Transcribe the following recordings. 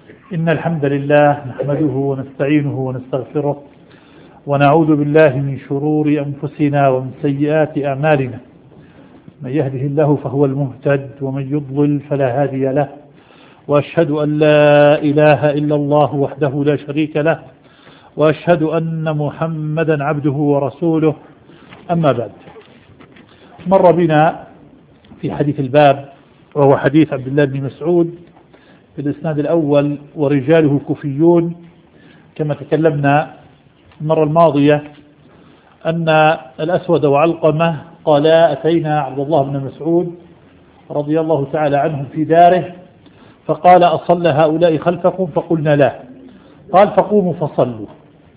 إن الحمد لله نحمده ونستعينه ونستغفره ونعوذ بالله من شرور أنفسنا ومن سيئات أعمالنا. من يهده الله فهو المهتد ومن يضلل فلا هادي له، وأشهد أن لا إله إلا الله وحده لا شريك له، وأشهد أن محمدا عبده ورسوله. أما بعد، مر بنا في حديث الباب وهو حديث عبد الله بن مسعود في الإسناد الأول ورجاله كوفيون، كما تكلمنا المرة الماضية أن الأسود وعلقمة قالا أتينا عبد الله بن مسعود رضي الله تعالى عنه في داره فقال أصلى هؤلاء خلفكم؟ فقلنا لا. قال فقوموا فصلوا.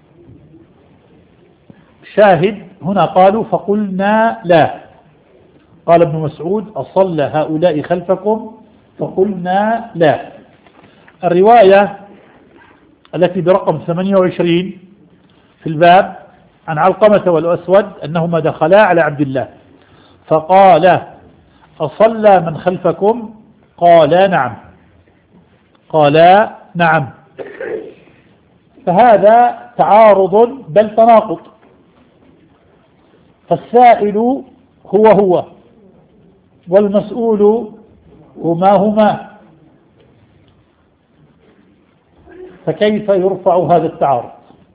شاهد هنا قالوا فقلنا لا. قال ابن مسعود أصلى هؤلاء خلفكم؟ فقلنا لا. الرواية التي برقم 28 في الباب عن علقمة والأسود أنهما دخلا على عبد الله فقال أصلى من خلفكم؟ قالا نعم. قالا نعم. فهذا تعارض بل تناقض، فالسائل هو والمسؤول هما، فكيف يرفع هذا التعارض؟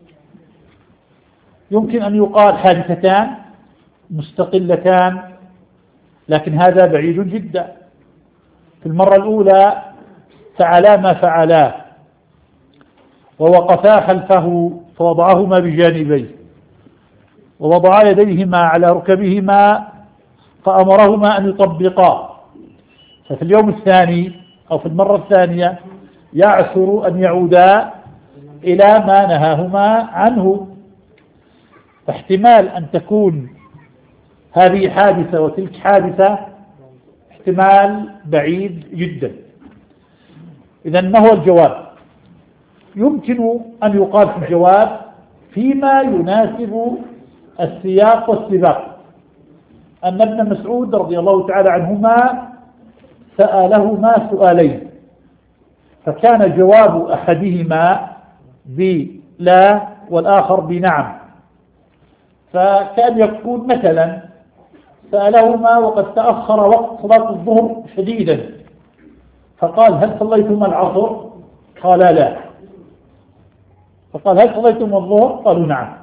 يمكن أن يقال حادثتان مستقلتان، لكن هذا بعيد جدا. في المرة الأولى فعلا ما فعلا ووقفا خلفه فوضعهما بجانبيه ووضعا يديهما على ركبهما فأمرهما أن يطبقا، ففي اليوم الثاني أو في المرة الثانية يعسر أن يعودا إلى ما نهاهما عنه، فاحتمال أن تكون هذه حادثة وتلك حادثة احتمال بعيد جدا. إذن ما هو الجواب؟ يمكن أن يقال في الجواب فيما يناسب السياق والسباق أن ابن مسعود رضي الله تعالى عنهما سألهما سؤالين، فكان جواب أحدهما بلا والآخر بنعم، فكان يكون مثلا سألهما وقد تأخر وقت صلاة الظهر شديدا فقال هل صليتم العصر؟ قالا لا. فقال هل صليتم الظهر؟ قالوا نعم.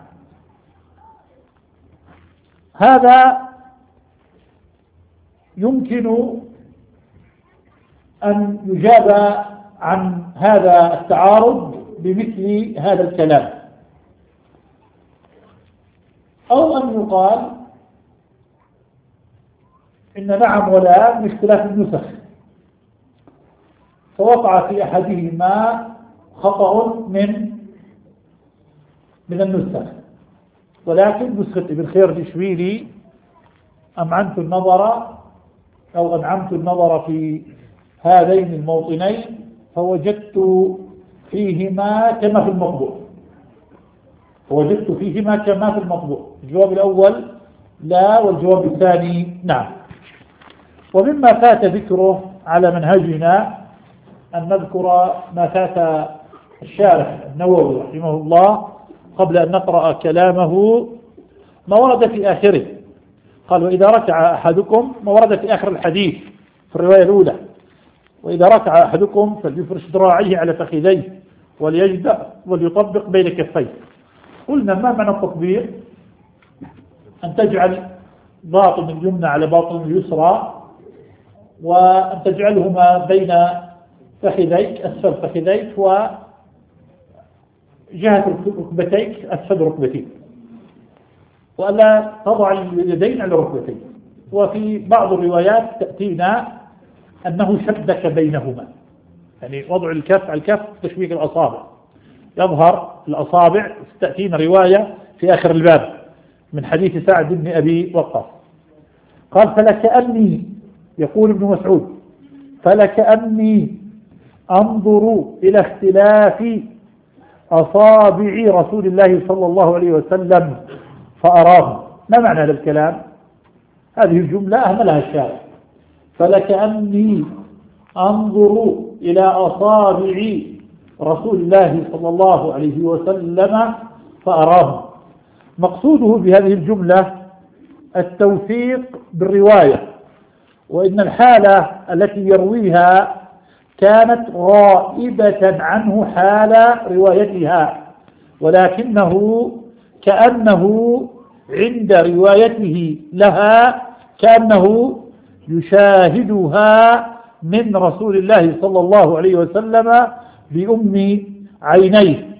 هذا يمكن أن يجاب عن هذا التعارض بمثل هذا الكلام، أو أن يقال إن نعم ولا باختلاف النسخ، فوقع في أحدهما خطأ من النسخ، ولكن نسخة ابن خير الإشبيلي أمعنت النظر في هذين الموطنين فوجدت فيهما كما في المطبوع. الجواب الأول لا، والجواب الثاني نعم. ومما فات ذكره على منهجنا أن نذكر ما فات الشارح النووي رحمه الله قبل أن نقرأ كلامه، ما ورد في آخره. قال وإذا ركع أحدكم، ما ورد في آخر الحديث في الرواية الأولى، وإذا ركع أحدكم فليفرش ذراعيه على فخذيه وليجدأ وليطبق بين كفيه. قلنا ما معنى التطبيق؟ أن تجعل باطن اليمنى على باطن اليسرى، وأن تجعلهما بين فخذيك أسفل فخذيك وجهة ركبتيك أسفل ركبتيك، وألا تضع اليدين على ركبتيك. وفي بعض الروايات تأتينا أنه شبك بينهما، يعني وضع الكف على الكف تشبيك الأصابع، يظهر الأصابع. تأتينا رواية في آخر الباب من حديث سعد بن أبي وقاص قال فلكأني، يقول ابن مسعود فلكأني أنظر إلى اختلاف أصابع رسول الله صلى الله عليه وسلم فأراه. ما معنى هذا الكلام؟ هذه الجملة أهملها الشارع، فلكأني أنظر إلى أصابع رسول الله صلى الله عليه وسلم فأراهم. مقصوده بهذه الجملة التوثيق بالرواية، وإن الحالة التي يرويها كانت غائبة عنه حال روايتها، ولكنه كأنه عند روايته لها كأنه يشاهدها من رسول الله صلى الله عليه وسلم بأم عينيه،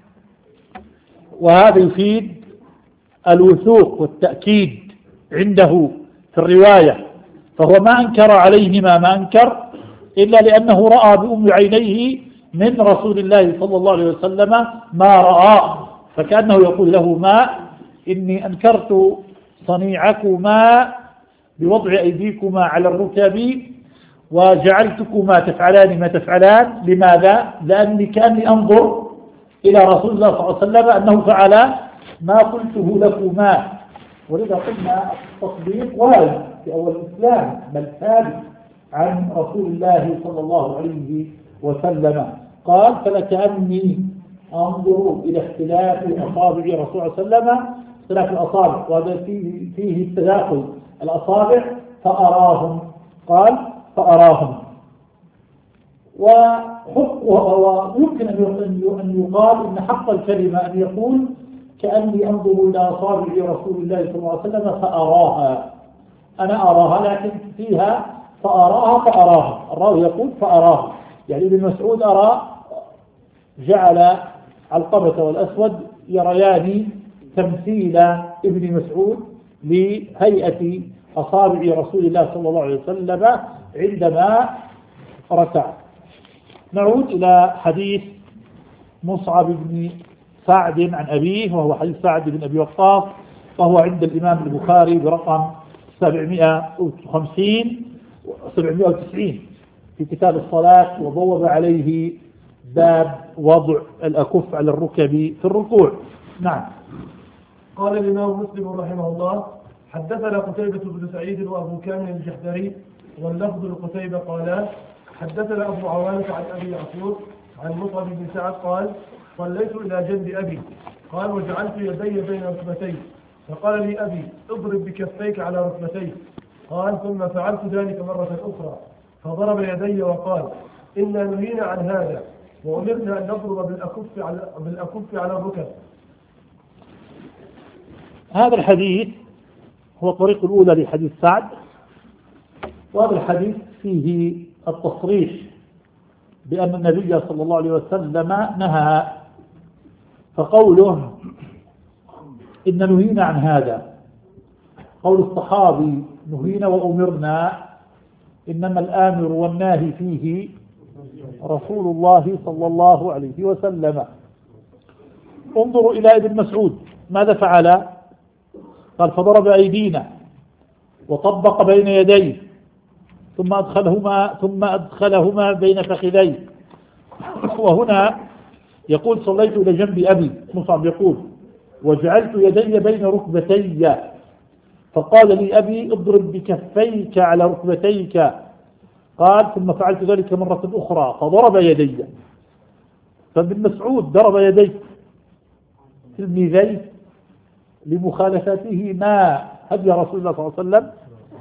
وهذا يفيد الوثوق والتأكيد عنده في الرواية، فهو ما أنكر عليهما ما أنكر إلا لأنه رأى بأم عينيه من رسول الله صلى الله عليه وسلم ما رأى، فكأنه يقول لهما إني أنكرت صنيعكما بوضع أيديكما على الركب وجعلتكما تفعلان ما تفعلان. لماذا؟ لأني كأني أنظر إلى رسول الله صلى الله عليه وسلم أنه فعل ما قلته لكما. ولذا قلنا التطبيق وارد في أول الإسلام بل ثابت عن رسول الله صلى الله عليه وسلم. قال فلكأني أنظر إلى اختلاف أصابع رسول الله صلى الله عليه وسلم، اختلاف الأصابع، وهذا فيه التداخل الأصابع، فأراهم. قال فأراهم. ويمكن أن يقال إن حق الكلمة أن يقول كأني أنظر إلى أصابع رسول الله صلى الله عليه وسلم فأراها، أنا أراها، لكن فيها فأراها. الراوي يقول فأراها، يعني ابن مسعود أرى، جعل علقمة والأسود يريان تمثيل ابن مسعود لهيئة أصابع رسول الله صلى الله عليه وسلم عندما ركع. نعود إلى حديث مصعب بن سعد عن أبيه، وهو حديث سعد بن أبي وقاص، وهو عند الإمام البخاري برقم 790 في كتاب الصلاة، وبوب عليه باب وضع الأكف على الركب في الركوع. نعم. قال الإمام مسلم رحمه الله: حدثنا قتيبة بن سعيد وأبو كامل الجحدري، واللفظ لقتيبة قالا: حدثنا أبو عوانة عن أبي يعقوب عن مصعب بن سعد قال: صليت إلى جنب أبي، قال: وجعلت يدي بين ركبتي، فقال لي أبي: اضرب بكفيك على ركبتي، قال: ثم فعلت ذلك مرة أخرى، فضرب يدي وقال: إنا نهينا عن هذا، وأمرنا أن نضرب بالأكف على الركب. هذا الحديث هو الطريق الأولى لحديث سعد، وهذا الحديث فيه التصريح بأن النبي صلى الله عليه وسلم نهى، فقوله إن نهينا عن هذا، قول الصحابي نهينا وأمرنا، إنما الآمر والناهي فيه رسول الله صلى الله عليه وسلم. انظروا إلى ابن مسعود ماذا فعل؟ قال: فضرب أيدينا وطبق بين يديه ثم أدخلهما بين فخذيه. وهنا يقول: صليت إلى جنب أبي، مصعب يقول: وجعلت يدي بين ركبتي، فقال لي أبي: اضرب بكفيك على ركبتيك، قال: ثم فعلت ذلك مرة أخرى، فضرب يدي. فابن مسعود ضرب يديه تلميذيه لمخالفته ما هدي رسول الله صلى الله عليه وسلم،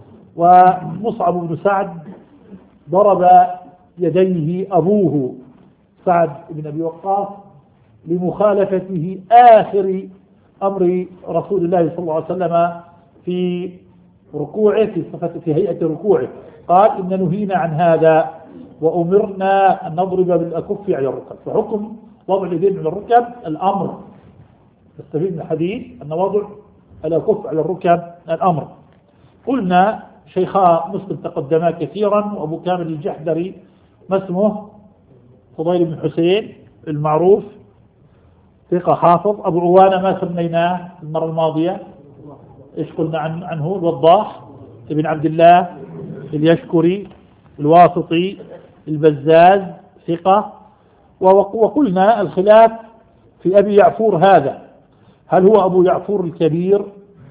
ومصعب بن سعد ضرب يديه أبوه سعد بن أبي وقاص لمخالفته آخر أمر رسول الله صلى الله عليه وسلم في ركوعه، في هيئة ركوعه. قال: إن نهينا عن هذا وأمرنا أن نضرب بالأكف على الركب. فحكم وضع اليدين على الركب الأمر، نستفيد من الحديث أن وضع الأكف على الركب الأمر. قلنا شيخا مسلم تقدما كثيرا، وأبو كامل الجحدري ما اسمه؟ فضيل بن حسين المعروف، ثقة حافظ. أبو عوانة ما سميناه المرة الماضية؟ إيش قلنا عنه؟ الوضاح ابن عبد الله اليشكري الواسطي البزاز، ثقة. وقلنا الخلاف في أبي يعفور هذا، هل هو أبو يعفور الكبير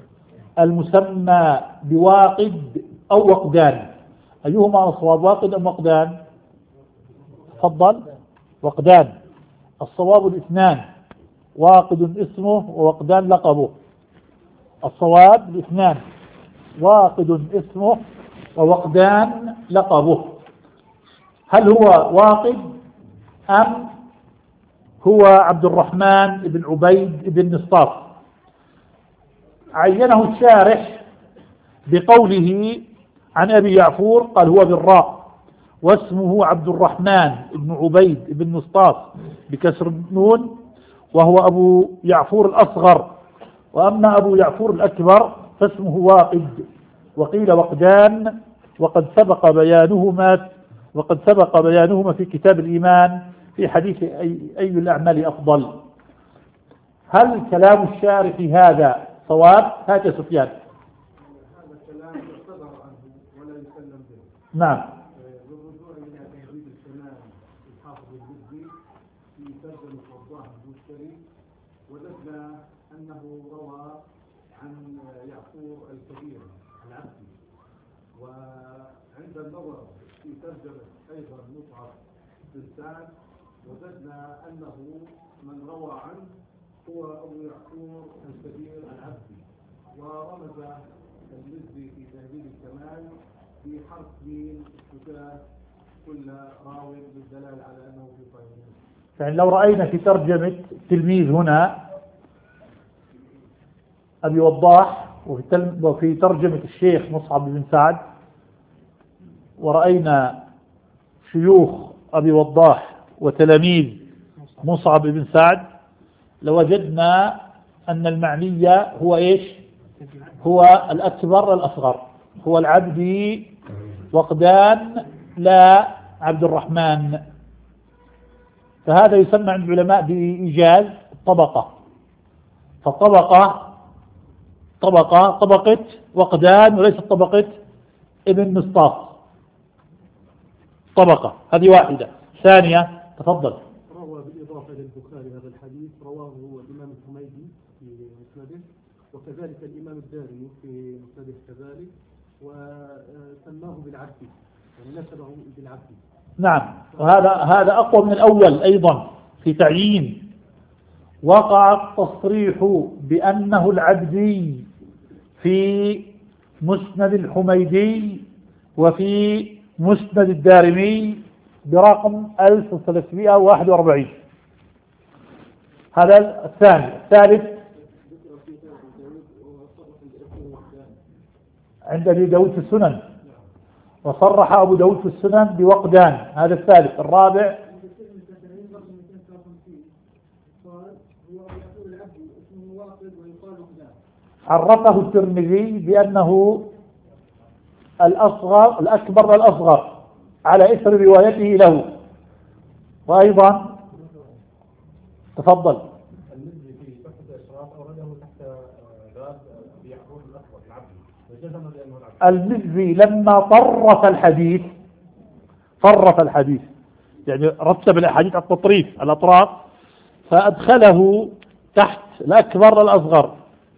المسمى بواقد أو وقدان؟ أيهما أصواب، واقد أم وقدان؟ تفضل. وقدان. الصواب الاثنان، واقد اسمه ووقدان لقبه. الصواب الاثنان، واقد اسمه ووقدان لقبه. هل هو واقد أم هو عبد الرحمن بن عبيد بن نصاف؟ عينه الشارح بقوله عن أبي يعفور، قال هو بالراء واسمه عبد الرحمن بن عبيد بن نصاف بكسر النون، وهو أبو يعفور الأصغر. وأما أبو يعفور الأكبر فاسمه واقد، وقيل وقدان، وقد سبق بيانهما في كتاب الإيمان في حديث أي الأعمال أفضل. هل كلام الشارح هذا صواب؟ هات يا سفيان. هذا الكلام يعتبر عنه ولا يسلم به. نعم. بالرجوع إلى تهذيب الكلام الحافظ المزي في ترجمة وضاح المشتري، وجدنا أنه روى عن يعقوب الكبير العبدي. وعند النظر في ترجمة أيضا مصعب بن سعد وجدنا أنه من روى عنه هو أبو يعقوب الكبير العبدي. ورمز المزي في تهذيب الكمال في حرف ميم تجاه كل راو للدلالة على أنه في صحيح. يعني لو رأينا في ترجمة تلميذ هنا أبي وضاح، وفي ترجمة الشيخ مصعب بن سعد، ورأينا شيوخ أبي وضاح وتلاميذ مصعب بن سعد، لوجدنا أن المعنية هو إيش؟ هو الأكبر الأصغر، هو العبدي وقدان لا عبد الرحمن. فهذا يسمى عند العلماء بإيجاز الطبقة. طبقة وقدان وليس طبقة ابن نصاف. طبقة هذه واحدة. ثانية، تفضل. روى بالإضافة للبخاري هذا الحديث، رواه الإمام الحميدي في مسنده، وكذلك الإمام الدارمي في مسنده كذلك، وسماه بالعبد، يعني نسبه بالعبد. نعم، وهذا أقوى من الأول أيضا في تعيين. وقع التصريح بأنه العبدي في مسند الحميدي وفي مسند الدارمي برقم 1341. هذا الثاني. الثالث عند أبي داود في السنن، وصرح أبو داود في السنن بوقدان. هذا الثالث. الرابع عرفه الترمذي بأنه الأصغر الأكبر الأصغر على إثر روايته له. وأيضا تفضل. المزي في تحت الإشراف أورده تحت باب يعقوب الأكبر العبدي، وجزم بأنه العبدي. المزي لما طرف الحديث يعني رتب الأحاديث على التطريف الأطراف، فأدخله تحت الأكبر الأصغر.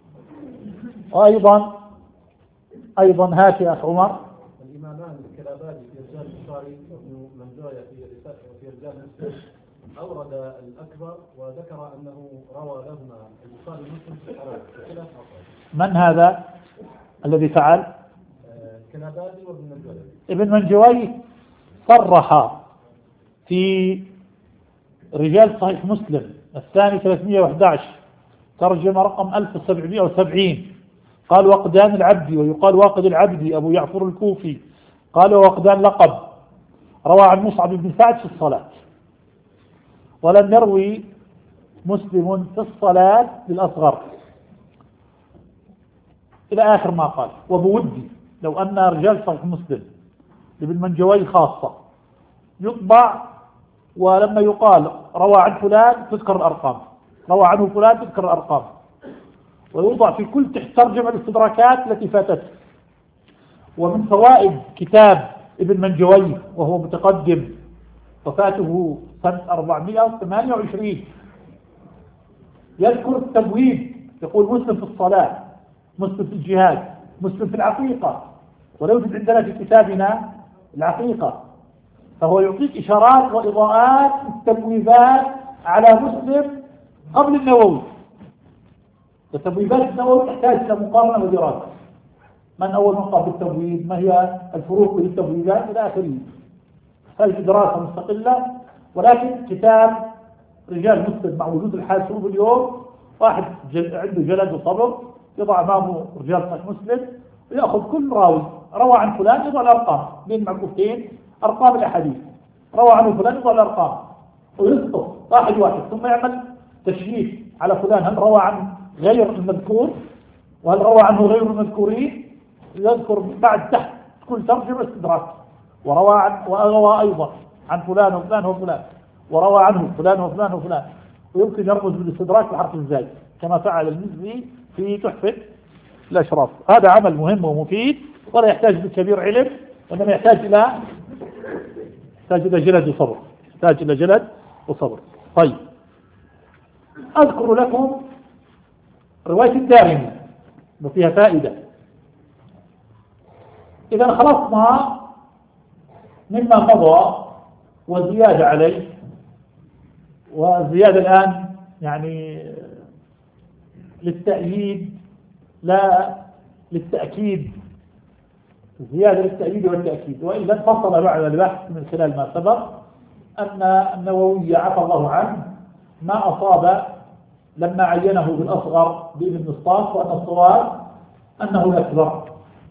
وأيضا هات يا أخ عمر. الإمامان الكلاباني في رجال البخاري وابن منجاية في رجال مسلم أورد الأكبر، وذكر أنه روى لهما البخاري ومسلم في خلاف من هذا الذي فعل؟ الكلاباني وابن منجاية. ابن منجوي صرح في رجال صحيح مسلم الثاني 311 ترجمة رقم 1770، قال وقدان العبدي، ويقال واقد العبدي أبو يعفر الكوفي، قال وقدان لقب، روى عن مصعب بن سعد في الصلاة، ولم يروي مسلم في الصلاة للأصغر إلى آخر ما قال. وبودي لو أن رجال صحيح مسلم لابن منجوي خاصة يطبع، ولما يقال روى عن فلان تذكر الأرقام، روى عنه فلان تذكر الأرقام، ويوضع في كل تحت ترجمة الاستدراكات التي فاتت. ومن فوائد كتاب ابن منجوي وهو متقدم، وفاته سنة 428، يذكر التبويب، يقول مسلم في الصلاة، مسلم في الجهاد، مسلم في العقيقة، ولا يوجد عندنا في كتابنا العقيقة. فهو يعطيك إشارات وإضاءات التبويبات على مسلم قبل النووي. التبويبات النووي تحتاج إلى مقارنة ودراسة. من أول من قام بالتبويب؟ ما هي الفروق بين التبويبات إلى آخره. تحتاج دراسة مستقلة، ولكن كتاب رجال مسلم مع وجود الحاسوب اليوم، واحد عنده جلد وصبر يضع أمامه رجال صحيح مسلم ويأخذ كل راوي روى عن فلان، يضع الأرقام بين معكوفتين أرقام الأحاديث، روى عنه فلان يضع الأرقام ويسقط واحد واحد، ثم يعمل تشريف على فلان هل روى عن غير المذكور وهل روى عنه غير المذكورين، يذكر بعد تحت كل ترجمة استدراك، وروى أيضا عن فلان وفلان وفلان، وروى عنه فلان وفلان وفلان، ويمكن يرمز بالاستدراك بحرف الزاي كما فعل المزي في تحفة الأشراف. هذا عمل مهم ومفيد ولا يحتاج لكبير علم، وإنما يحتاج إلى جلد وصبر، يحتاج إلى جلد وصبر. طيب، أذكر لكم رواية الدارمي وفيها فائدة. إذا خلصنا مما مضى وزيادة عليه، والزيادة الآن يعني للتأييد لا للتأكيد، زيادة للتأييد والتأكيد. وإذا فصل بعد البحث من خلال ما سبق أن النووي عفى الله عنه ما أصاب لما عينه بالأصغر بابن النصاص، وأن الصواب أنه الأكبر.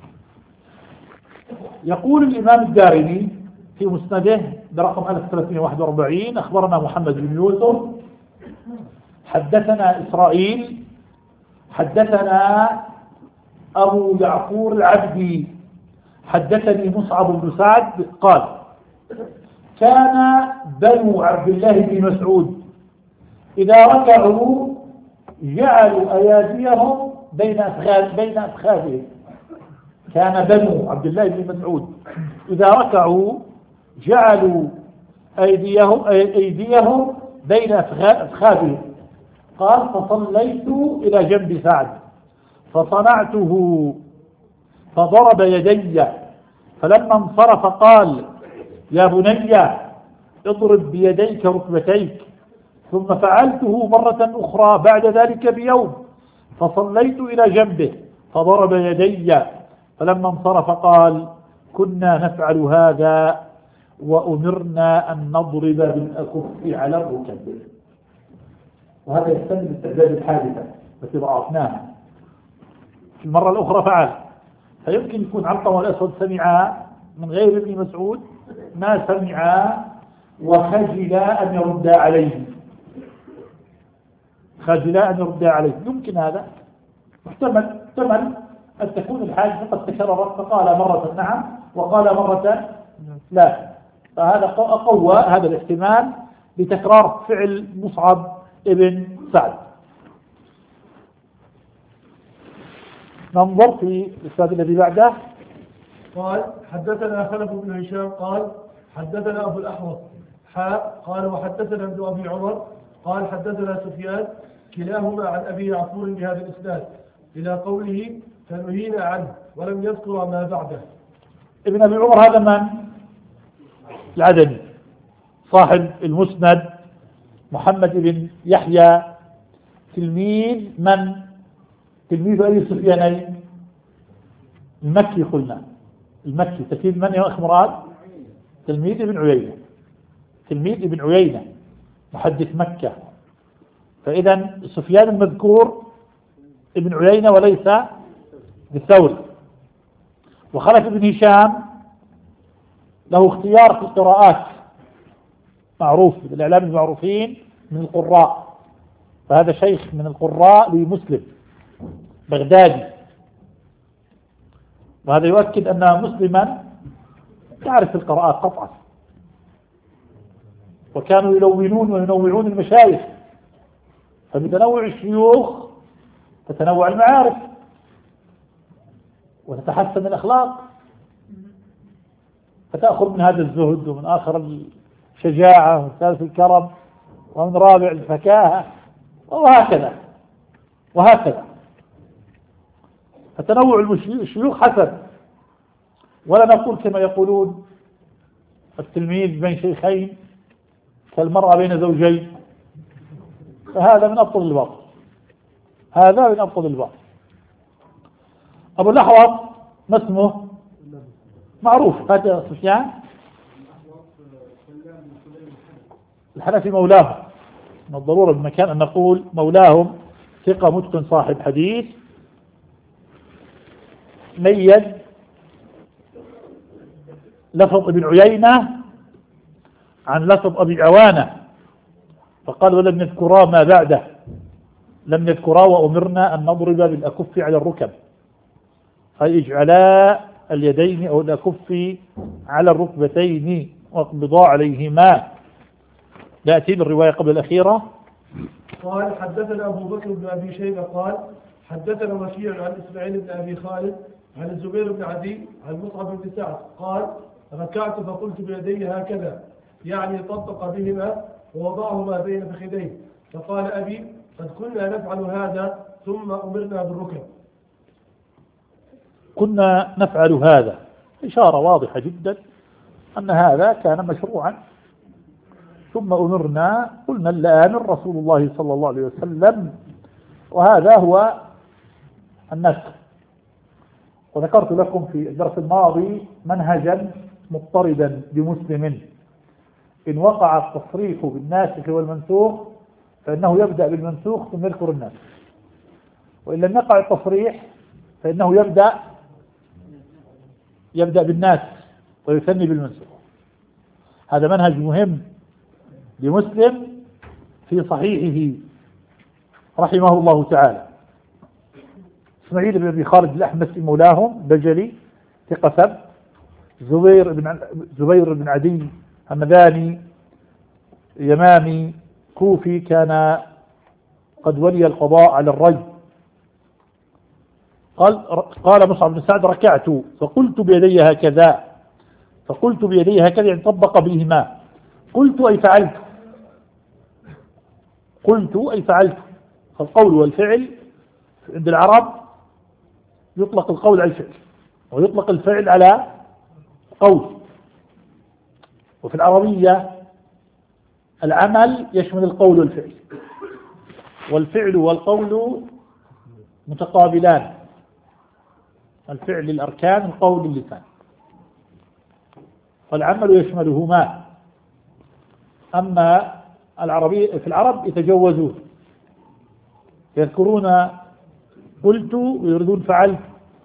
يقول الإمام الدارمي في مسنده برقم 1341: أخبرنا محمد بن يوسف حدثنا إسرائيل حدثنا أبو يعقور العبدي حدثني مصعب بن سعد قال: كان بنو عبد الله بن مسعود إذا ركعوا جعلوا أياديهم بين أفخاذهم. كان بنو عبد الله بن مسعود إذا ركعوا جعلوا أيديهم بين أفخاذهم. قال: فصليت إلى جنب سعد فصنعته فضرب يدي، فلما انصرف قال: يا بني اضرب بيديك ركبتيك. ثم فعلته مرة أخرى بعد ذلك بيوم، فصليت إلى جنبه فضرب يدي، فلما انصرف قال: كنا نفعل هذا وأمرنا أن نضرب بالأكف على الركب. وهذا يستند باستعداد الحادثة التي ضعفناها. في المرة الأخرى فعل، فيمكن يكون علقمة الأسود سمعا من غير ابن مسعود ما سمعا وخجلا أن يردا عليه، خجلا أن يردا عليه. يمكن هذا محتمل أن تكون الحادثة قد تكررت، فقال مرة نعم وقال مرة لا، فهذا قوى هذا الاحتمال بتكرار فعل مصعب ابن سعد. ننظر في الأستاذ الذي بعده. قال: حدثنا خلف بن هشام قال: حدثنا أبو الأحوص قال: وحدثنا ابن أبي عمر قال: حدثنا سفيان كلاهما عن أبي يعقور بهذا الإسناد إلى قوله: فنهينا عنه، ولم يذكر ما بعده. ابن أبي عمر هذا من؟ العدني صاحب المسند، محمد بن يحيى، تلميذ من؟ تلميذ أي سفيانين؟ المكي. قلنا المكي. تلميذ من يا أخ مراد؟ تلميذ ابن عيينة، تلميذ ابن عيينة محدث مكة. فإذا سفيان المذكور ابن عيينة وليس بالثوري. وخلف ابن هشام له اختيار في القراءات، معروف بالإعلام المعروفين من القراء، فهذا شيخ من القراء لمسلم بغدادي، وهذا يؤكد أن مسلما يعرف القراءات قطعا، وكانوا يلونون وينوعون المشايخ، فبتنوع الشيوخ تتنوع المعارف وتتحسن الأخلاق، فتأخذ من هذا الزهد، ومن آخر الشجاعة، ومن ثالث الكرم، ومن رابع الفكاهة، وهكذا. فتنوع الشيوخ حسن، ولا نقول كما يقولون التلميذ بين شيخين كالمرأة بين زوجين، فهذا من أبطل الباطل، هذا من أبطل الباطل. أبو الأحوص ما اسمه؟ معروف، هذا سفيان الحنفي مولاهم، من الضرورة بمكان أن نقول مولاهم، ثقة متقن صاحب حديث، ميز لفظ ابن عيينة عن لفظ أبي عوانة، فقال ولم يذكرا ما بعده، لم يذكرا وأمرنا أن نضرب بالأكف على الركب، أي اجعلا اليدين أو الأكف على الركبتين واقبضا عليهما. نأتي بالرواية قبل الأخيرة. قال حدثنا أبو بكر بن أبي شيبة قال حدثنا وكيع عن إسماعيل بن أبي خالد عن الزبير بن عدي عن مصعب بن سعد قال ركعت فقلت بيدي هكذا، يعني طبق بهما ووضعهما بين فخذيه، فقال أبي قد كنا نفعل هذا ثم أمرنا بالركب. كنا نفعل هذا، إشارة واضحة جدا أن هذا كان مشروعا، ثم أمرنا، قلنا الآن رسول الله صلى الله عليه وسلم، وهذا هو النسخ. وذكرت لكم في الدرس الماضي منهجا مضطردا بمسلم، إن وقع التصريح بالناسخ والمنسوخ فإنه يبدأ بالمنسوخ ثم يذكر الناسخ، وإن لم يقع التصريح فإنه يبدأ بالناسخ ويثني بالمنسوخ. هذا منهج مهم لمسلم في صحيحه رحمه الله تعالى. إسماعيل بن أبي خالد الأحمسي مولاهم بجلي ثقة ثبت، زبير بن عدي همداني يمامي كوفي، كان قد ولي القضاء على الري. قال مصعب بن سعد ركعت فقلت بيدي هكذا، فقلت بيدي هكذا يعني طبق بهما، قلت أي فعلت، قلت أي فعلت. فالقول والفعل عند العرب يطلق القول على الفعل ويطلق الفعل على قول، وفي العربية العمل يشمل القول والفعل، والفعل والقول متقابلان، الفعل الأركان القول اللسان، والعمل يشملهما. أما في العرب يتجوزون، يذكرون قلت ويريدون فعلت،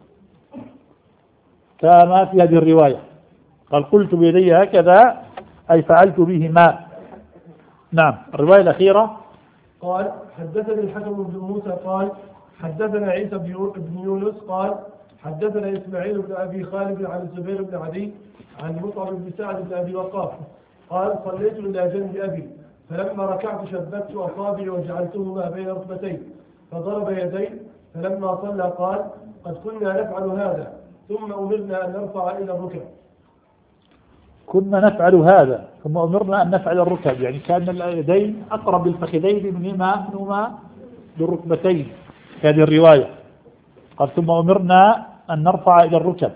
كما في هذه الرواية قال قلت بيدي هكذا أي فعلت بهما. نعم. الرواية الأخيرة قال حدثني الحكم بن موسى قال حدثنا عيسى بن يونس قال حدثنا إسماعيل بن أبي خالد عن الزبير بن عدي عن مصعب بن سعد بن أبي وقاص قال صليت إلى جنب أبي، فلما ركعت شبكت أصابعي وجعلتهما بين ركبتي، فضرب يدي، فلما صلى قال قد كنا نفعل هذا ثم أمرنا أن نرفع إلى الركب. كنا نفعل هذا ثم أمرنا أن نفعل الركب، يعني كان اليدين أقرب للفخذين منهما للركبتين في هذه الرواية. قال ثم أمرنا أن نرفع إلى الركب،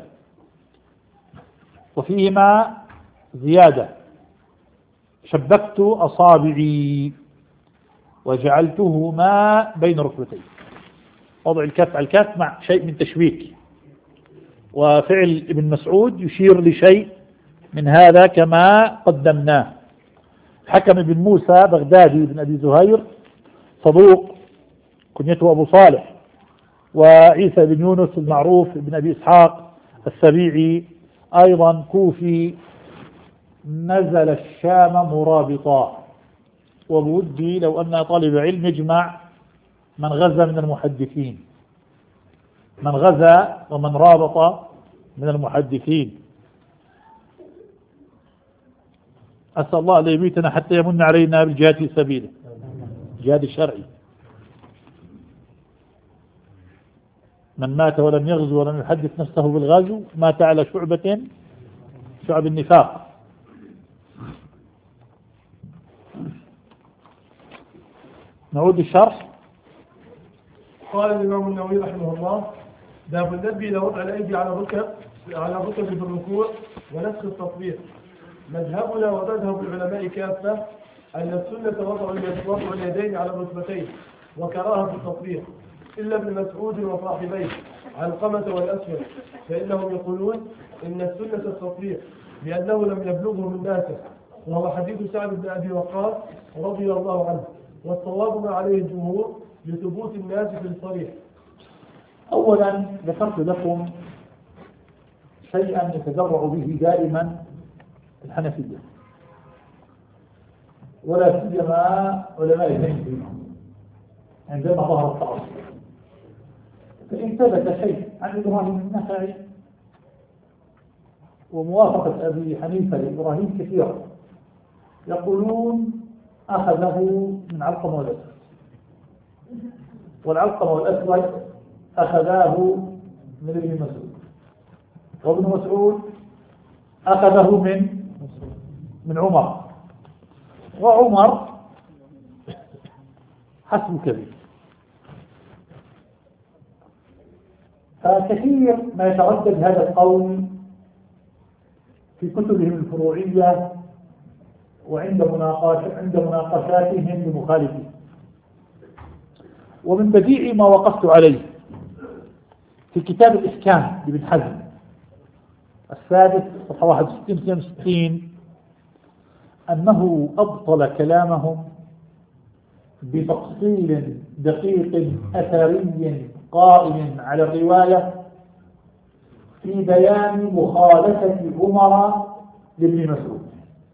وفيهما زيادة شبكت أصابعي وجعلتهما بين ركبتي، وضع الكف على الكف مع شيء من تشبيك، وفعل ابن مسعود يشير لشيء من هذا كما قدمناه. حكم بن موسى بغدادي بن أبي زهير صدوق كنيته أبو صالح، وعيسى بن يونس المعروف بن أبي إسحاق السبيعي أيضا كوفي، نزل الشام مرابطا. وبودي لو أن طالب علم يجمع من غزا من المحدثين، من غزا ومن رابط من المحدثين. أسأل الله أن يميتنا حتى يمن علينا بالجهاد في سبيله، الجهاد الشرعي. من مات ولم يغزو ولم يحدث نفسه بالغزو مات على شعب النفاق. نعود الشرح. قال الإمام النووي رحمه الله باب الندب إلى وضع الأيدي على الركب في الركوع ونسخ التطبيق. مذهبنا ومذهب العلماء كافة أن السنة وضع اليدين على الركبتين وكراهة التصريح إلا ابن مسعود وصاحبيه علقمة والأسود، فإنهم يقولون إن السنة التصريح لأنه لم يبلغه من ناسه، وهو حديث سعد بن أبي وقاص رضي الله عنه، والصواب ما عليه الجمهور لثبوت الناس في الصريح. أولا ذكرت لكم شيئا يتذرع به دائما الحنفية، ولا سيما علماء الهند عندما ظهر التعصب. فإن ثبت شيء عن إبراهيم النخعي وموافقة أبي حنيفة لإبراهيم كثيرا، يقولون أخذه من علقمة والأسود، والعلقمة والأسود أخذاه من ابن مسعود، وابن مسعود أخذه من عمر، وعمر حسب كبير. فكثير ما يتردد هذا القول في كتبهم الفروعية وعند مناقشاتهم لمخالفين. ومن بديع ما وقفت عليه في كتاب الإحكام لابن حزم السادس صفحة 61 أنه أبطل كلامهم بتفصيل دقيق أثري قائم على الرواية في بيان مخالفة عمر لابن مسعود،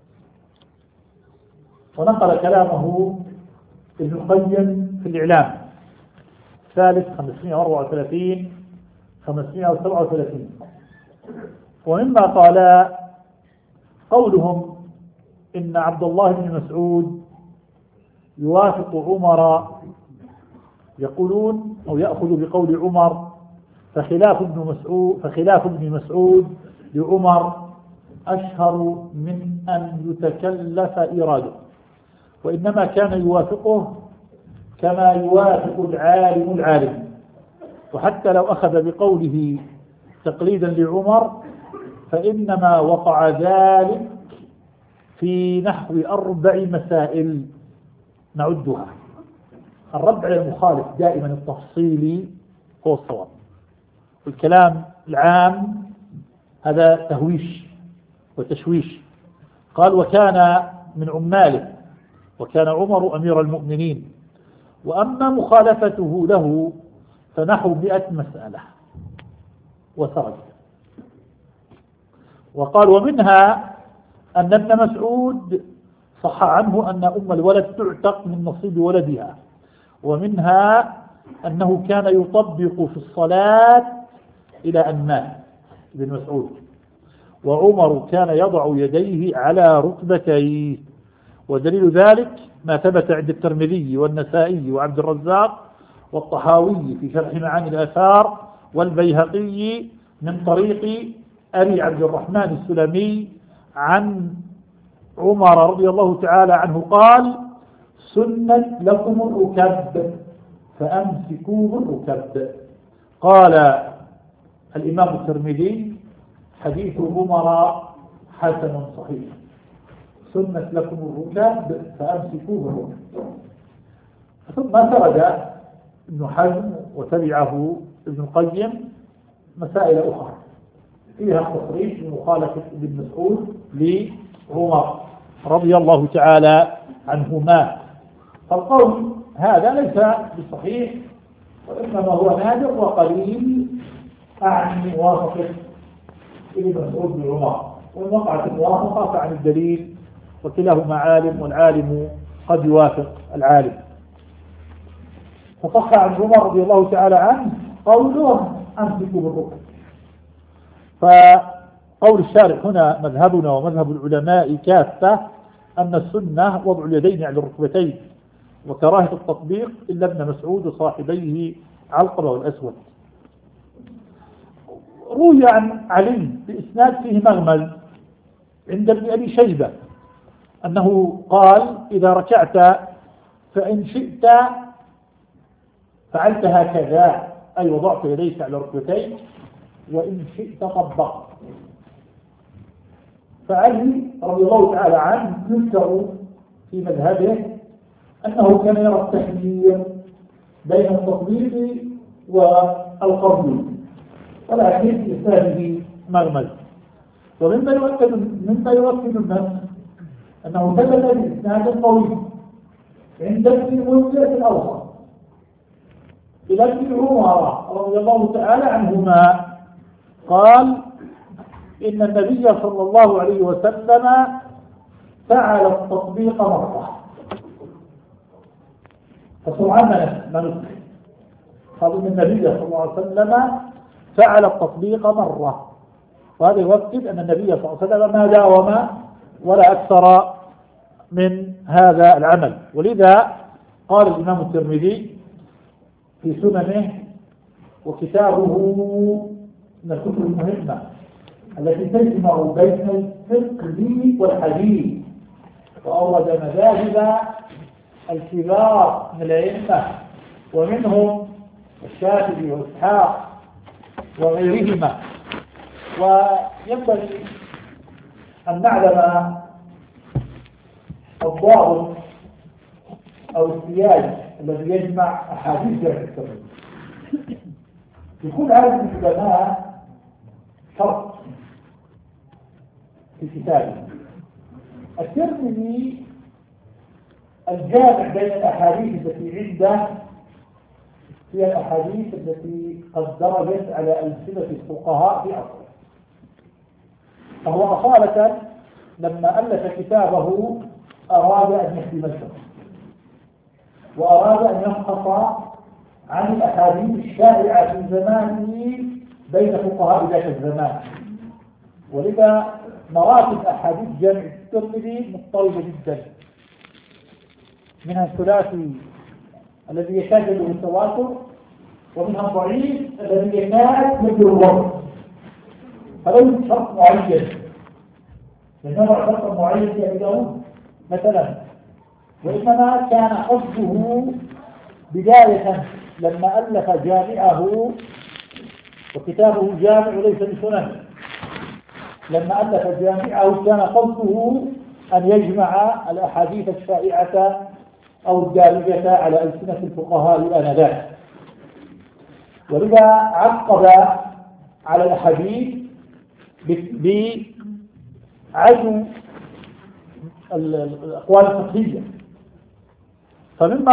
ونقل كلامه ابن القيم في الإعلام ثالث 534 537. ومما قال قولهم إن عبد الله بن مسعود يوافق عمر، يقولون أو يأخذ بقول عمر، فخلاف ابن مسعود لعمر أشهر من أن يتكلف إراده، وإنما كان يوافقه كما يوافق العالم. وحتى لو أخذ بقوله تقليدا لعمر فإنما وقع ذلك في نحو 4 مسائل نعدها. الرد على المخالف دائما التفصيلي هو الصواب، والكلام العام هذا تهويش وتشويش. قال وكان من عماله، وكان عمر أمير المؤمنين، وأما مخالفته له فنحو 100 مسألة وسرد. وقال ومنها أن ابن مسعود صح عنه أن أم الولد تعتق من نصيب ولدها، ومنها أنه كان يطبق في الصلاة إلى أن مات ابن مسعود، وعمر كان يضع يديه على ركبتيه. ودليل ذلك ما ثبت عند الترمذي والنسائي وعبد الرزاق والطحاوي في شرح معاني الآثار والبيهقي من طريق أبي عبد الرحمن السلمي عن عمر رضي الله تعالى عنه قال سنت لكم الركب فأمسكوا الركب. قال الإمام الترمذي حديث عمر حسن صحيح، سنت لكم الركب فأمسكوه الركب. ثم سرد ابن حزم وتبعه ابن القيم مسائل أخرى فيها تصريح بمخالفة ابن مسعود لعمر رضي الله تعالى عنهما. فالقول هذا ليس بصحيح، وإنما هو نادر وقليل عن موافقة ابن مسعود لعمر، وإن وقعت الموافقة فعن الدليل، وكلاهما عالم، والعالم قد يوافق العالم. فصح عن عمر رضي الله تعالى عنه قوله أمسكوا بالركب. فقول الشارع هنا مذهبنا ومذهب العلماء كافة أن السنة وضع اليدين على الركبتين، وكراهة التطبيق إلا ابن مسعود وصاحبيه علقمة والأسود. روي عن علي بإسناد فيه مغمز عند ابن أبي شيبة أنه قال إذا ركعت فإن شئت فعلت هكذا، أي وضعت يديك على ركبتين، وإن شئت طبقت. فعلي رضي الله تعالى عنه يذكر في مذهبه أنه كان يرى التحذير بين التطبيق والقبول، ولكن في إسناده مغمز. ومما يؤكد النص أنه ثبت بإسناد قوي عند ابن المنذر الأوسط إلى ابن عمر رضي الله تعالى عنهما قال إن النبي صلى الله عليه وسلم فعل التطبيق مرة. فسرعان ما نذكر قال إن النبي صلى الله عليه وسلم فعل التطبيق مرة، وهذا يؤكد أن النبي صلى الله عليه وسلم ما داوم ولا أكثر من هذا العمل. ولذا قال الإمام الترمذي في سننه وكتابه من الكتب المهمة التي تجمع بين الفقه والحديث، وأورد مذاهب الكبار من الأئمة ومنهم الشافعي وإسحاق وغيرهما. وينبغي أن نعلم الضابط أو السياج الذي يجمع أحاديث جمع الترمذي. يكون هذا العلماء شرط في كتابه. الترمذي الجامع بين الأحاديث التي عنده هي الأحاديث التي قد درجت على ألسنة الفقهاء في عصره. فهو أصالة لما ألف كتابه أراد أن يخدم الفقه، وأراد أن ينقص عن الأحاديث الشائعة في زمانه بين فقهاء ذاك الزمان. ولذا مراتب أحاديث جامع الترمذي مضطربة جدا، منها الثلاثي الذي يكاد له التواتر، ومنها الضعيف الذي يكاد له الوضع. فلو شرط معين لنوع شرط معين في أبي داود مثلا، وإنما كان قصده بداية لما ألف جامعه، وكتابه جامع ليس بسنن، لما ألف جامعه كان قصده أن يجمع الأحاديث الشائعة أو الدارجة على ألسنة الفقهاء آنذاك. ولذا عقب على الأحاديث بعزو الأقوال الفقهية. فمما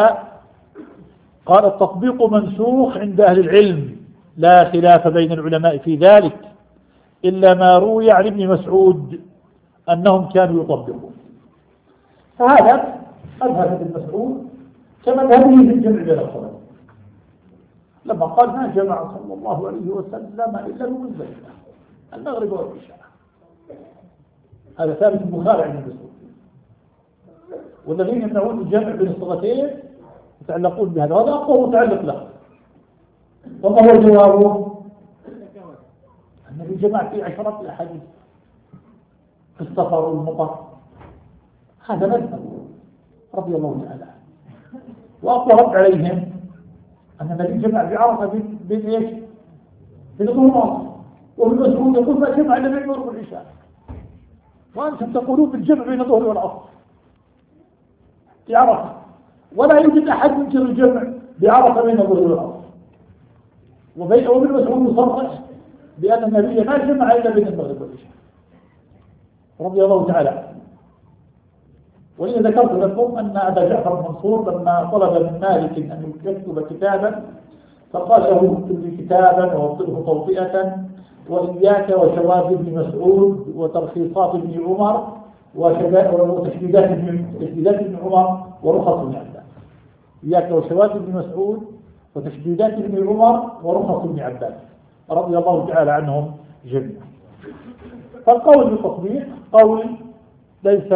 قال التطبيق منسوخ عند أهل العلم، لا خلاف بين العلماء في ذلك، إلا ما روي عن ابن مسعود أنهم كانوا يطبقون. فهذا مذهب ابن مسعود كمذهبه في الجمع بين الصلاه، لما قال ما جمع صلى الله عليه وسلم إلا المزدلفة المغرب والعشاء. هذا ثابت البخاري عن ابن مسعود. والذين يمنعون الجمع بين الصلاتين يتعلقون بهذا، هذا أقوى متعلق له. وما هو جوابه؟ النبي جمع في عشرات الأحاديث في السفر والمطر. هذا مذهب رضي الله تعالى. وأقوى رد عليهم أن النبي جمع بعرفة بين إيش؟ بين الظهر، وابن مسعود يقول ما جمع إلا بين المغرب والعشاء، وأنتم تقولون بالجمع بين الظهر والعصر في عرفة، ولا يوجد أحد ينكر الجمع بعرفة بين الظهر والعصر. وابن مسعود يصرح بأن النبي ما جمع إلا بين المغرب والعشاء رضي الله تعالى عنه. وإذا ذكرت لكم أن أبا جعفر المنصور لما طلب من مالك أن يكتب كتابا فقال له اكتب لي كتابا ووصله توطئة، وإياك وشواذ ابن مسعود وترخيصات ابن عمر وتشديدات ابن عمر ورخص ابن عباس. إياك وشواذ ابن مسعود وتشديدات ابن عمر ورخص ابن عباس رضي الله تعالى عنهم جميعا. فالقول بالتطبيق قول ليس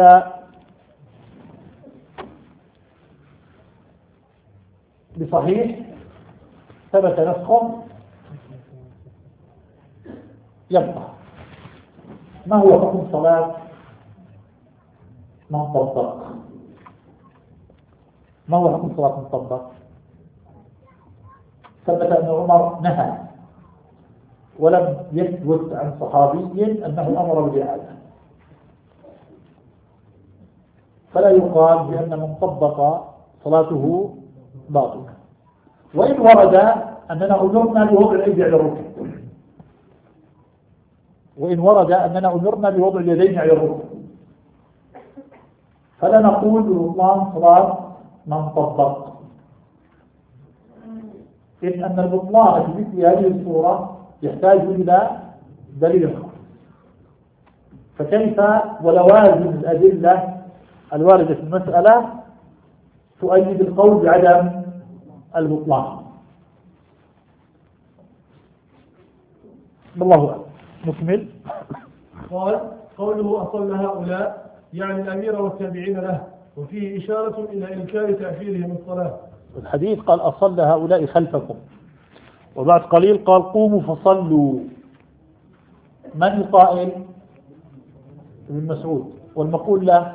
بصحيح، ثبت نسخه. يبقى ما هو حكم صلاة من طبق؟ ما هو حكم صلاة من طبق؟ ثبت أن عمر نهى، ولم يثبت عن صحابي أنه أمر بالإعادة. فلا يقال بأن من طبق صلاته باطلة. وإن ورد أننا أمرنا بوضع الأيدي على الركب، وإن ورد أننا أمرنا بوضع اليدين على الركب، فلا نقول ببطلان صلاة من طبق، إن أن البطلان في مثل هذه الصورة يحتاج إلى دليل. فكيف ولوازم الأدلة الواردة في المسألة تؤيد القول بعدم البطلان؟ بالله أعلم. نكمل. قال: قوله أصل هؤلاء يعني الأمير والتابعين له، وفيه إشارة إلى إنكار تأخيرهم الصلاة. الحديث قال أصل هؤلاء خلفكم، وبعد قليل قال قوموا فصلوا. من القائل؟ ابن مسعود. والمقول له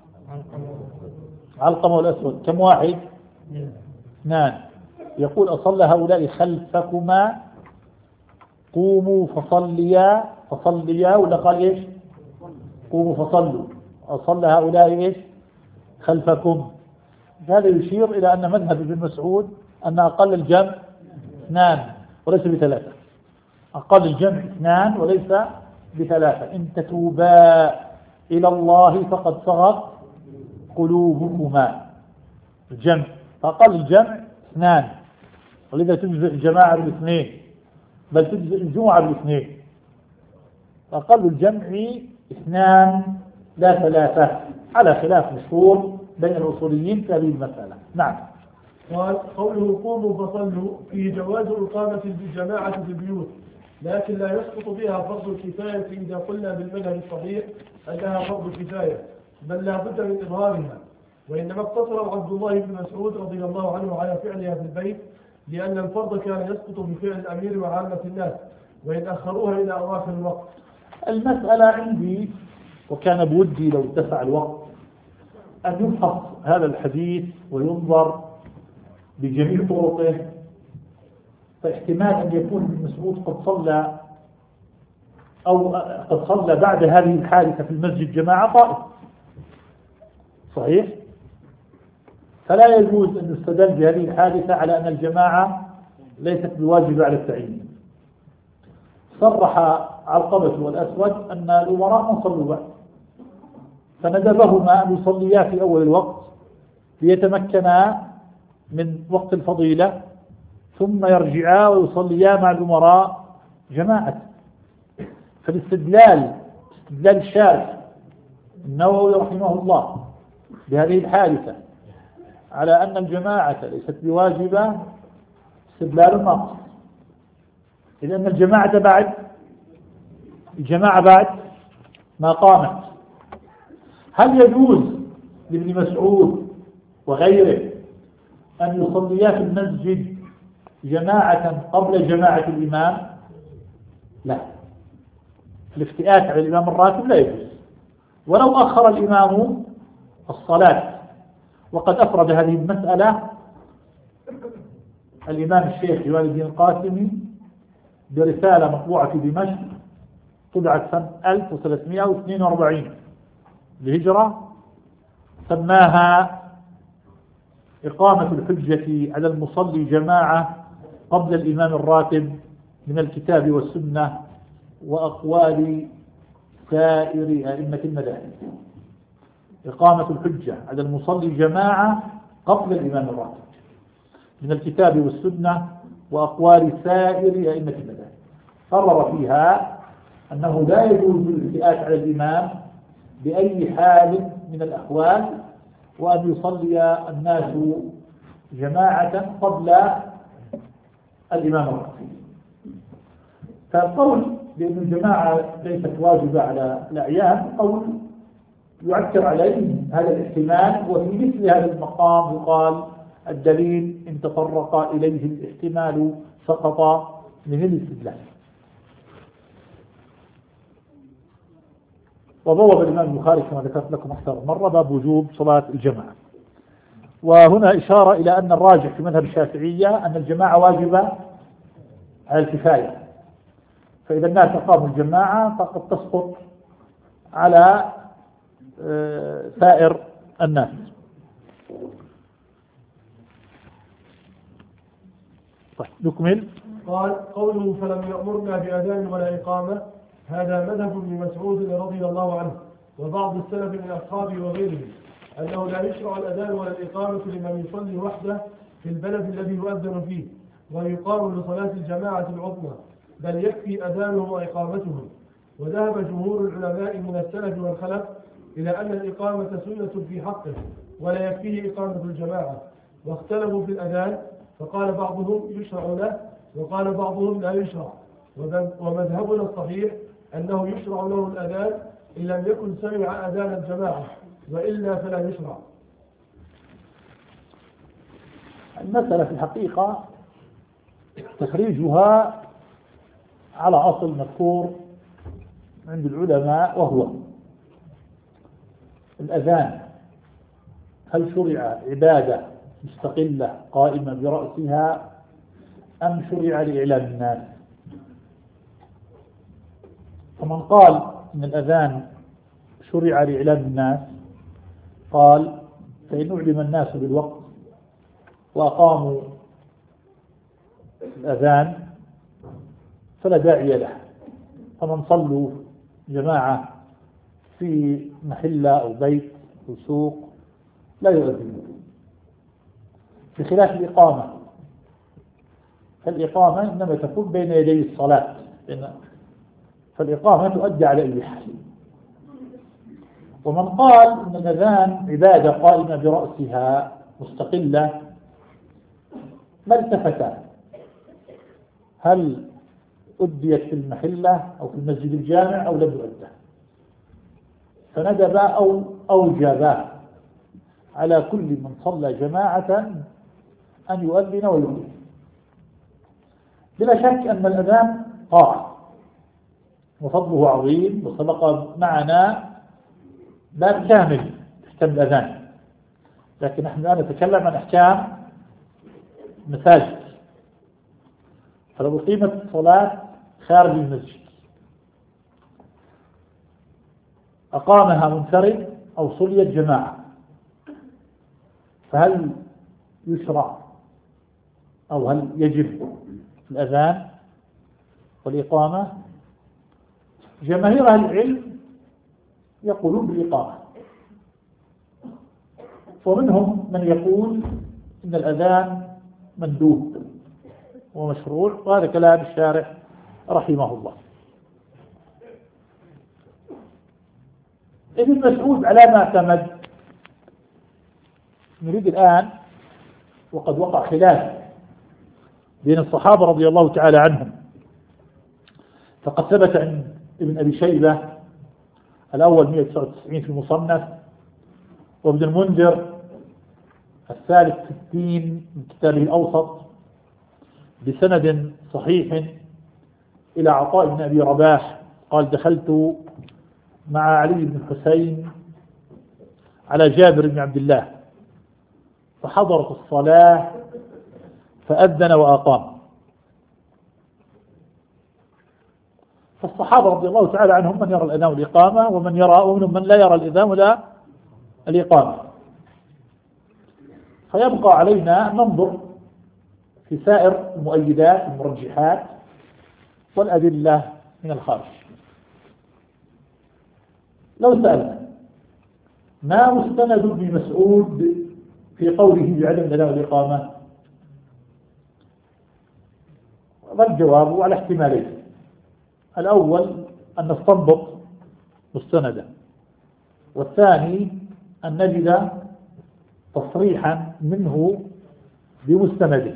علقمة والأسود. كم واحد؟ اثنان. يقول أصل هؤلاء خلفكما قوموا فصليا ولا قال إيش؟ قوموا فصلوا. أصل هؤلاء إيش؟ خلفكم. هذا يشير إلى أن مذهب ابن مسعود أن أقل الجمع اثنان وليس بثلاثة. أقل الجمع اثنان وليس بثلاثة. إن تتوبا إلى الله فقد صغت قلوبكما. الجمع فأقل الجمع اثنان، ولذا تجزئ الجماعة بالاثنين، بل تجزئ الجمعة بالاثنين. فأقل الجمع اثنان لا ثلاثة، على خلاف مشهور بين الأصوليين في هذه المسألة. نعم. قال: قوله قوموا فصلوا فيه جواز إقامة الجماعة في البيوت، لكن لا يسقط بها فرض الكفاية إذا قلنا بالمذهب الصحيح أنها فرض كفاية، بل لا بد من إظهارها. وإنما اقتصر عبد الله بن مسعود رضي الله عنه على فعلها في البيت، لأن الفرض كان يسقط بفعل الأمير وعامة الناس، وإن أخروها إلى أواخر الوقت. المسألة عندي، وكان بودي لو اتسع الوقت أن يفحص هذا الحديث وينظر بجميع طرقه. فاحتمال أن يكون ابن مسعود قد صلى بعد هذه الحادثة في المسجد جماعة طائف، صحيح؟ فلا يجوز أن يستدل بهذه الحادثة على أن الجماعة ليست بواجبة على التعيين. صرح علقمة والأسود أن الأمراء من صلوا بعد، فندبهما أن يصليا في أول الوقت ليتمكنا من وقت الفضيلة، ثم يرجعا ويصليا مع الأمراء جماعة. فالاستدلال استدلال الشارع النووي رحمه الله بهذه الحادثة على أن الجماعة ليست بواجبة استدلال ناقص، إذ أن الجماعة بعد ما قامت. هل يجوز لابن مسعود وغيره أن يصليا في المسجد جماعة قبل جماعة الإمام؟ لا. الافتئات على الإمام الراتب لا يجوز، ولو أخر الإمام الصلاة. وقد أفرد هذه المسألة الإمام الشيخ جمال الدين القاسمي برسالة مطبوعة في دمشق طبعت سنة 1342 للهجرة، سماها إقامة الحجة على المصلي جماعة قبل الإمام الراتب من الكتاب والسنة وأقوال سائر أئمة المذاهب. إقامة الحجة على المصلي جماعة قبل الإمام الراتب من الكتاب والسنة وأقوال سائر أئمة المذاهب. قرر فيها أنه لا يجوز الافتئات على الإمام بأي حال من الأحوال، وأن يصلي الناس جماعة قبل الإمام الراتب. فالقول بأن الجماعة ليست واجبة على الأعيان قول يعكر عليه هذا الاحتمال، وفي مثل هذا المقام يقال الدليل إن تطرق إليه الاحتمال سقط من الاستدلال. وبوب الإمام البخاري كما ذكرت لكم أكثر مرة باب وجوب صلاة الجماعة. وهنا إشارة إلى أن الراجح في مذهب الشافعية أن الجماعة واجبة على الكفاية، فإذا الناس أقاموا الجماعة فقد تسقط على سائر الناس. طيب نكمل. قال قوله فلم يأمرنا بأذان ولا إقامة، هذا مذهب ابن مسعود رضي الله عنه وبعض السلف من أصحابه وغيرهم، أنه لا يشرع الأذان ولا الإقامة لمن يصلي وحده في البلد الذي يؤذن فيه ويقام لصلاة الجماعة العظمى، بل يكفي أذانهم وإقامتهم. وذهب جمهور العلماء من السلف والخلف إلى أن الإقامة سنة في حقه ولا يكفيه إقامة الجماعة، واختلفوا في الأذان، فقال بعضهم يشرع له وقال بعضهم لا يشرع. ومذهبنا الصحيح أنه يشرع له الأذان إن لم يكن سمع أذان الجماعة، وإلا فلا يشرع. المسألة في الحقيقة تخريجها على أصل مذكور عند العلماء، وهو الأذان هل شرع عبادة مستقلة قائمة برأسها أم شرع لإعلام الناس؟ فمن قال إن الأذان شرع لإعلام الناس قال فإن أعلم الناس بالوقت وأقاموا الأذان فلا داعي له، فمن صلوا جماعة في محلة أو بيت أو سوق لا يؤذنون. بخلاف الإقامة، فالإقامة إنما تكون بين يدي الصلاة، فالإقامة تؤدى على أي حال. ومن قال إن الأذان عبادة قائمة برأسها مستقلة ما التفت هل أديت في المحلة أو في المسجد الجامع أو لم يؤدى، فندب أو أوجب على كل من صلى جماعة أن يؤذن ويؤذن. بلا شك أن الأذان طاعة وفضله عظيم، وسبق معنا باب كامل في أحكام الأذان، لكن نحن الآن نتكلم عن أحكام مساجد. فلو أقيمت الصلاة خارج المسجد أقامها منفرد أو صليت جماعة، فهل يشرع أو هل يجب الأذان والإقامة؟ جماهير أهل العلم يقولون بالإقامة، ومنهم من يقول إن الأذان مندوب ومشروع، وهذا كلام الشارح رحمه الله. ابن مسعود على ما اعتمد. نريد الآن، وقد وقع خلاف بين الصحابة رضي الله تعالى عنهم، فقد ثبت عند ابن أبي شيبة الأول 199 في المصنف، وابن المنذر الثالث 60 من كتابه الأوسط بسند صحيح إلى عطاء بن أبي رباح قال دخلت مع علي بن الحسين على جابر بن عبد الله فحضرت الصلاة فأذن وأقام. فالصحابة رضي الله تعالى عنهم من يرى الأذان والإقامة، ومنهم من لا يرى الأذان ولا الإقامة. فيبقى علينا ننظر في سائر المؤيدات المرجحات والأدلة من الخارج. لو سألنا ما مستند ابن مسعود في قوله بعدم الأذان والإقامة، فالجواب على احتمالين: الأول أن نستنبط مستندا، والثاني أن نجد تصريحا منه بمستنده.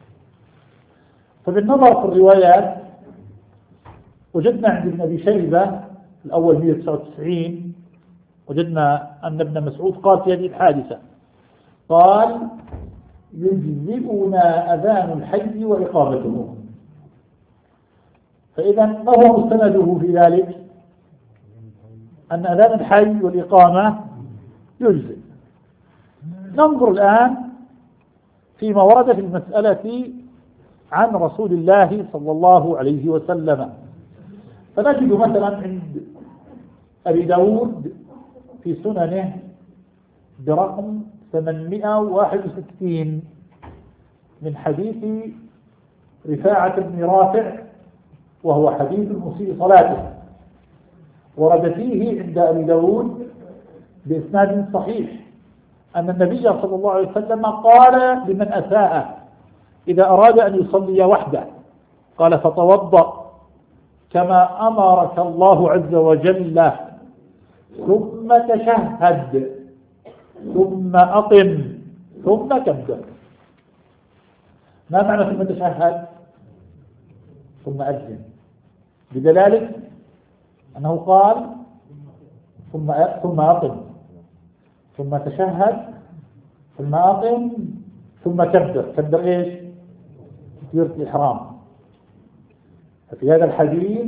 فبالنظر في الروايات وجدنا عند ابن أبي شيبة الأول 199 وجدنا أن ابن مسعود قال في هذه الحادثة، قال يجزئنا أذان الحي وإقامته. فإذا ما هو مستنده في ذلك؟ أن أذان الحي والإقامة يجزئ. ننظر الآن فيما ورد في المسألة عن رسول الله صلى الله عليه وسلم، فنجد مثلا عند أبي داود في سننه برقم 861 من حديث رفاعة بن رافع، وهو حديث المسيء صلاته، ورد فيه عند أبي داود بإسناد صحيح أن النبي صلى الله عليه وسلم قال لمن أساء إذا أراد أن يصلي وحده، قال: فتوضأ كما أمرك الله عز وجل، ثم تشهد، ثم أقم، ثم كبر. ما معنى ثم تشهد؟ ثم أذن، بدلالة أنه قال ثم أقم، ثم تشهد، ثم أقم، ثم كبر. كبر إيش؟ تكبيرة الإحرام. ففي هذا الحديث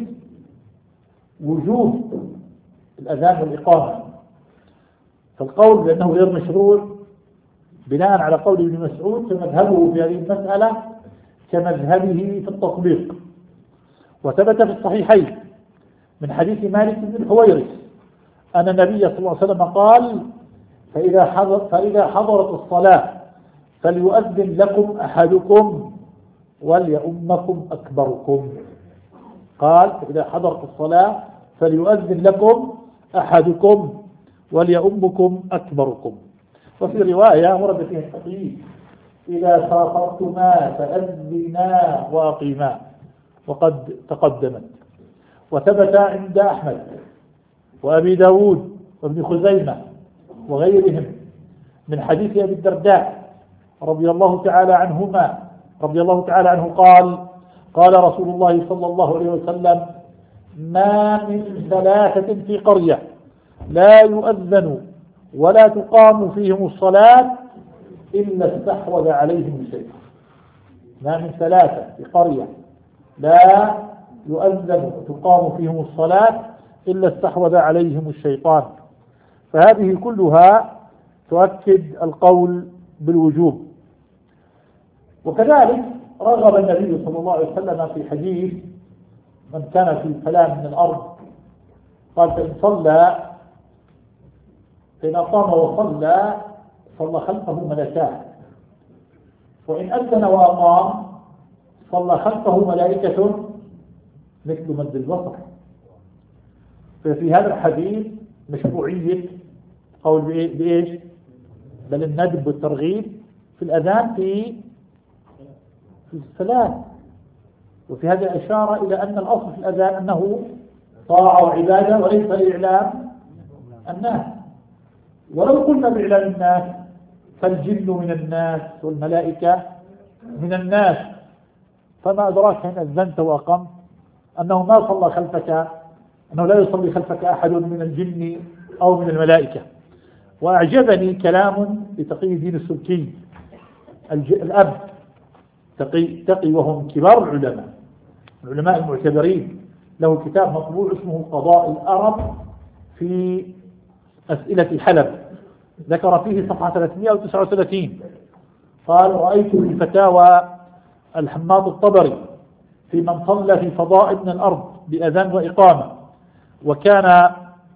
وجوب الأذان والإقامة، فالقول بأنه غير مشروع بناء على قول ابن مسعود فمذهبه في هذه المسألة كمذهبه في التطبيق. وثبت في الصحيحين من حديث مالك بن الحويرث أن النبي صلى الله عليه وسلم قال: فإذا حضرت الصلاة فليؤذن لكم أحدكم وليؤمكم أكبركم. قال: فإذا حضرت الصلاة فليؤذن لكم أحدكم وليؤمكم أكبركم. وفي رواية ورد فيها التقييد: إذا سافرتما فأذنا وأقيما، وقد تقدمت. وثبت عند أحمد وأبي داود وابن خزيمة وغيرهم من حديث أبي الدرداء رضي الله تعالى عنه قال: قال رسول الله صلى الله عليه وسلم: ما من ثلاثة في قرية لا يؤذن ولا تقام فيهم الصلاة إلا استحوذ عليهم الشيطان. ما من ثلاثة في قرية لا يؤذن وتقام فيهم الصلاة إلا استحوذ عليهم الشيطان. فهذه كلها تؤكد القول بالوجوب. وكذلك رغب النبي صلى الله عليه وسلم في حديث من كان في الفلاة من الأرض، قال: فإن أقام وصلى صلى خلفه ملكان، وإن أذن وأقام صلى خلفه ملائكة مثل مد البصر. ففي هذا الحديث مشروعية قول بإيش؟ بل الندب والترغيب في الأذان في الصلاة. وفي هذا إشارة إلى أن الأصل في الأذان أنه طاعة وعبادة وليس لإعلام الناس. ولو قلنا بإعلام الناس فالجن من الناس والملائكة من الناس، فما أدراك إن أذنت وأقمت أنه ما صلى خلفك، أنه لا يصلي خلفك أحد من الجن أو من الملائكة. وأعجبني كلام لتقي الدين السبكي الأب تقي وهم كبار العلماء المعتبرين، له كتاب مطبوع اسمه قضاء الأرب في أسئلة حلب، ذكر فيه صفحة 339. قال: رأيت في فتاوى الحماط الطبري في من صلى في فضاء من الأرض بأذان وإقامة وكان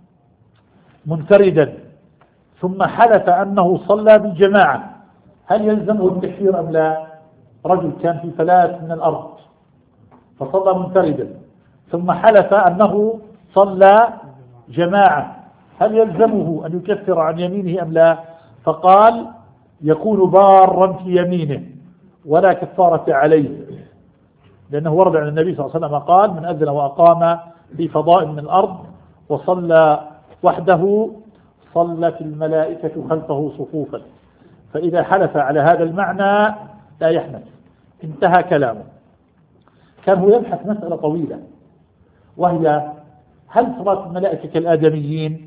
منفردا ثم حلف أنه صلى بالجماعة، هل يلزمه التكفير أم لا؟ رجل كان في فلاة من الأرض فصلى منفردا ثم حلف أنه صلى جماعة، هل يلزمه أن يكفر عن يمينه أم لا؟ فقال: يكون بارا في يمينه ولا كفارة عليه، لأنه ورد عن النبي صلى الله عليه وسلم قال: من أذن وأقام في فضاء من الأرض وصلى وحده صلت الملائكة خلفه صفوفا. فإذا حلف على هذا المعنى لا يحنث. انتهى كلامه. كان هو يبحث مسألة طويلة، وهي: هل صلاة الملائكة كالآدميين؟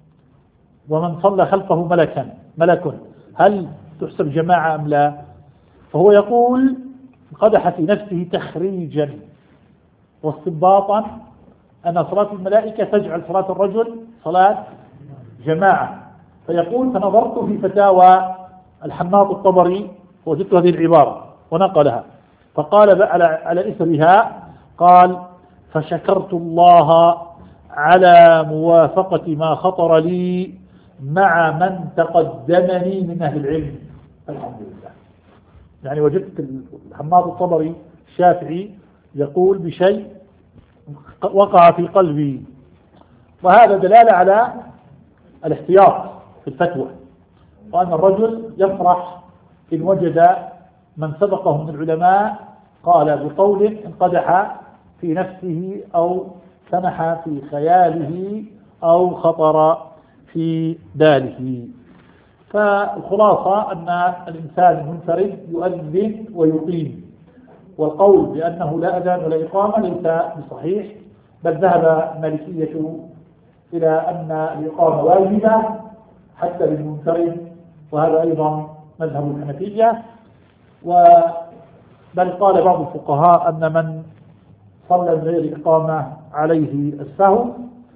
ومن صلى خلفه ملك هل تحسب جماعة أم لا؟ فهو يقول قدح في نفسه تخريجا واستنباطا أن صلاة الملائكة تجعل صلاة الرجل صلاة جماعة. فيقول: فنظرت في فتاوى الحماط الطبري وجدت هذه العبارة ونقلها، فقال على إثرها قال: فشكرت الله على موافقة ما خطر لي مع من تقدمني من أهل العلم الحمد لله. يعني وجدت حماد الطبري الشافعي يقول بشيء وقع في قلبي، وهذا دلالة على الاحتياط في الفتوى، وأن الرجل يفرح إن وجد من سبقه من العلماء قال بقول انقدح في نفسه أو سمح في خياله أو خطر في باله. فالخلاصة أن الإنسان المنفرد يؤذن ويقيم، والقول بأنه لا أذان ولا إقامة ليس بصحيح، بل ذهب المالكية إلى أن الإقامة واجبة حتى للمنفرد، وهذا أيضا مذهب الحنفية. بل قال بعض الفقهاء أن من صلى غير إقامة عليه السهو،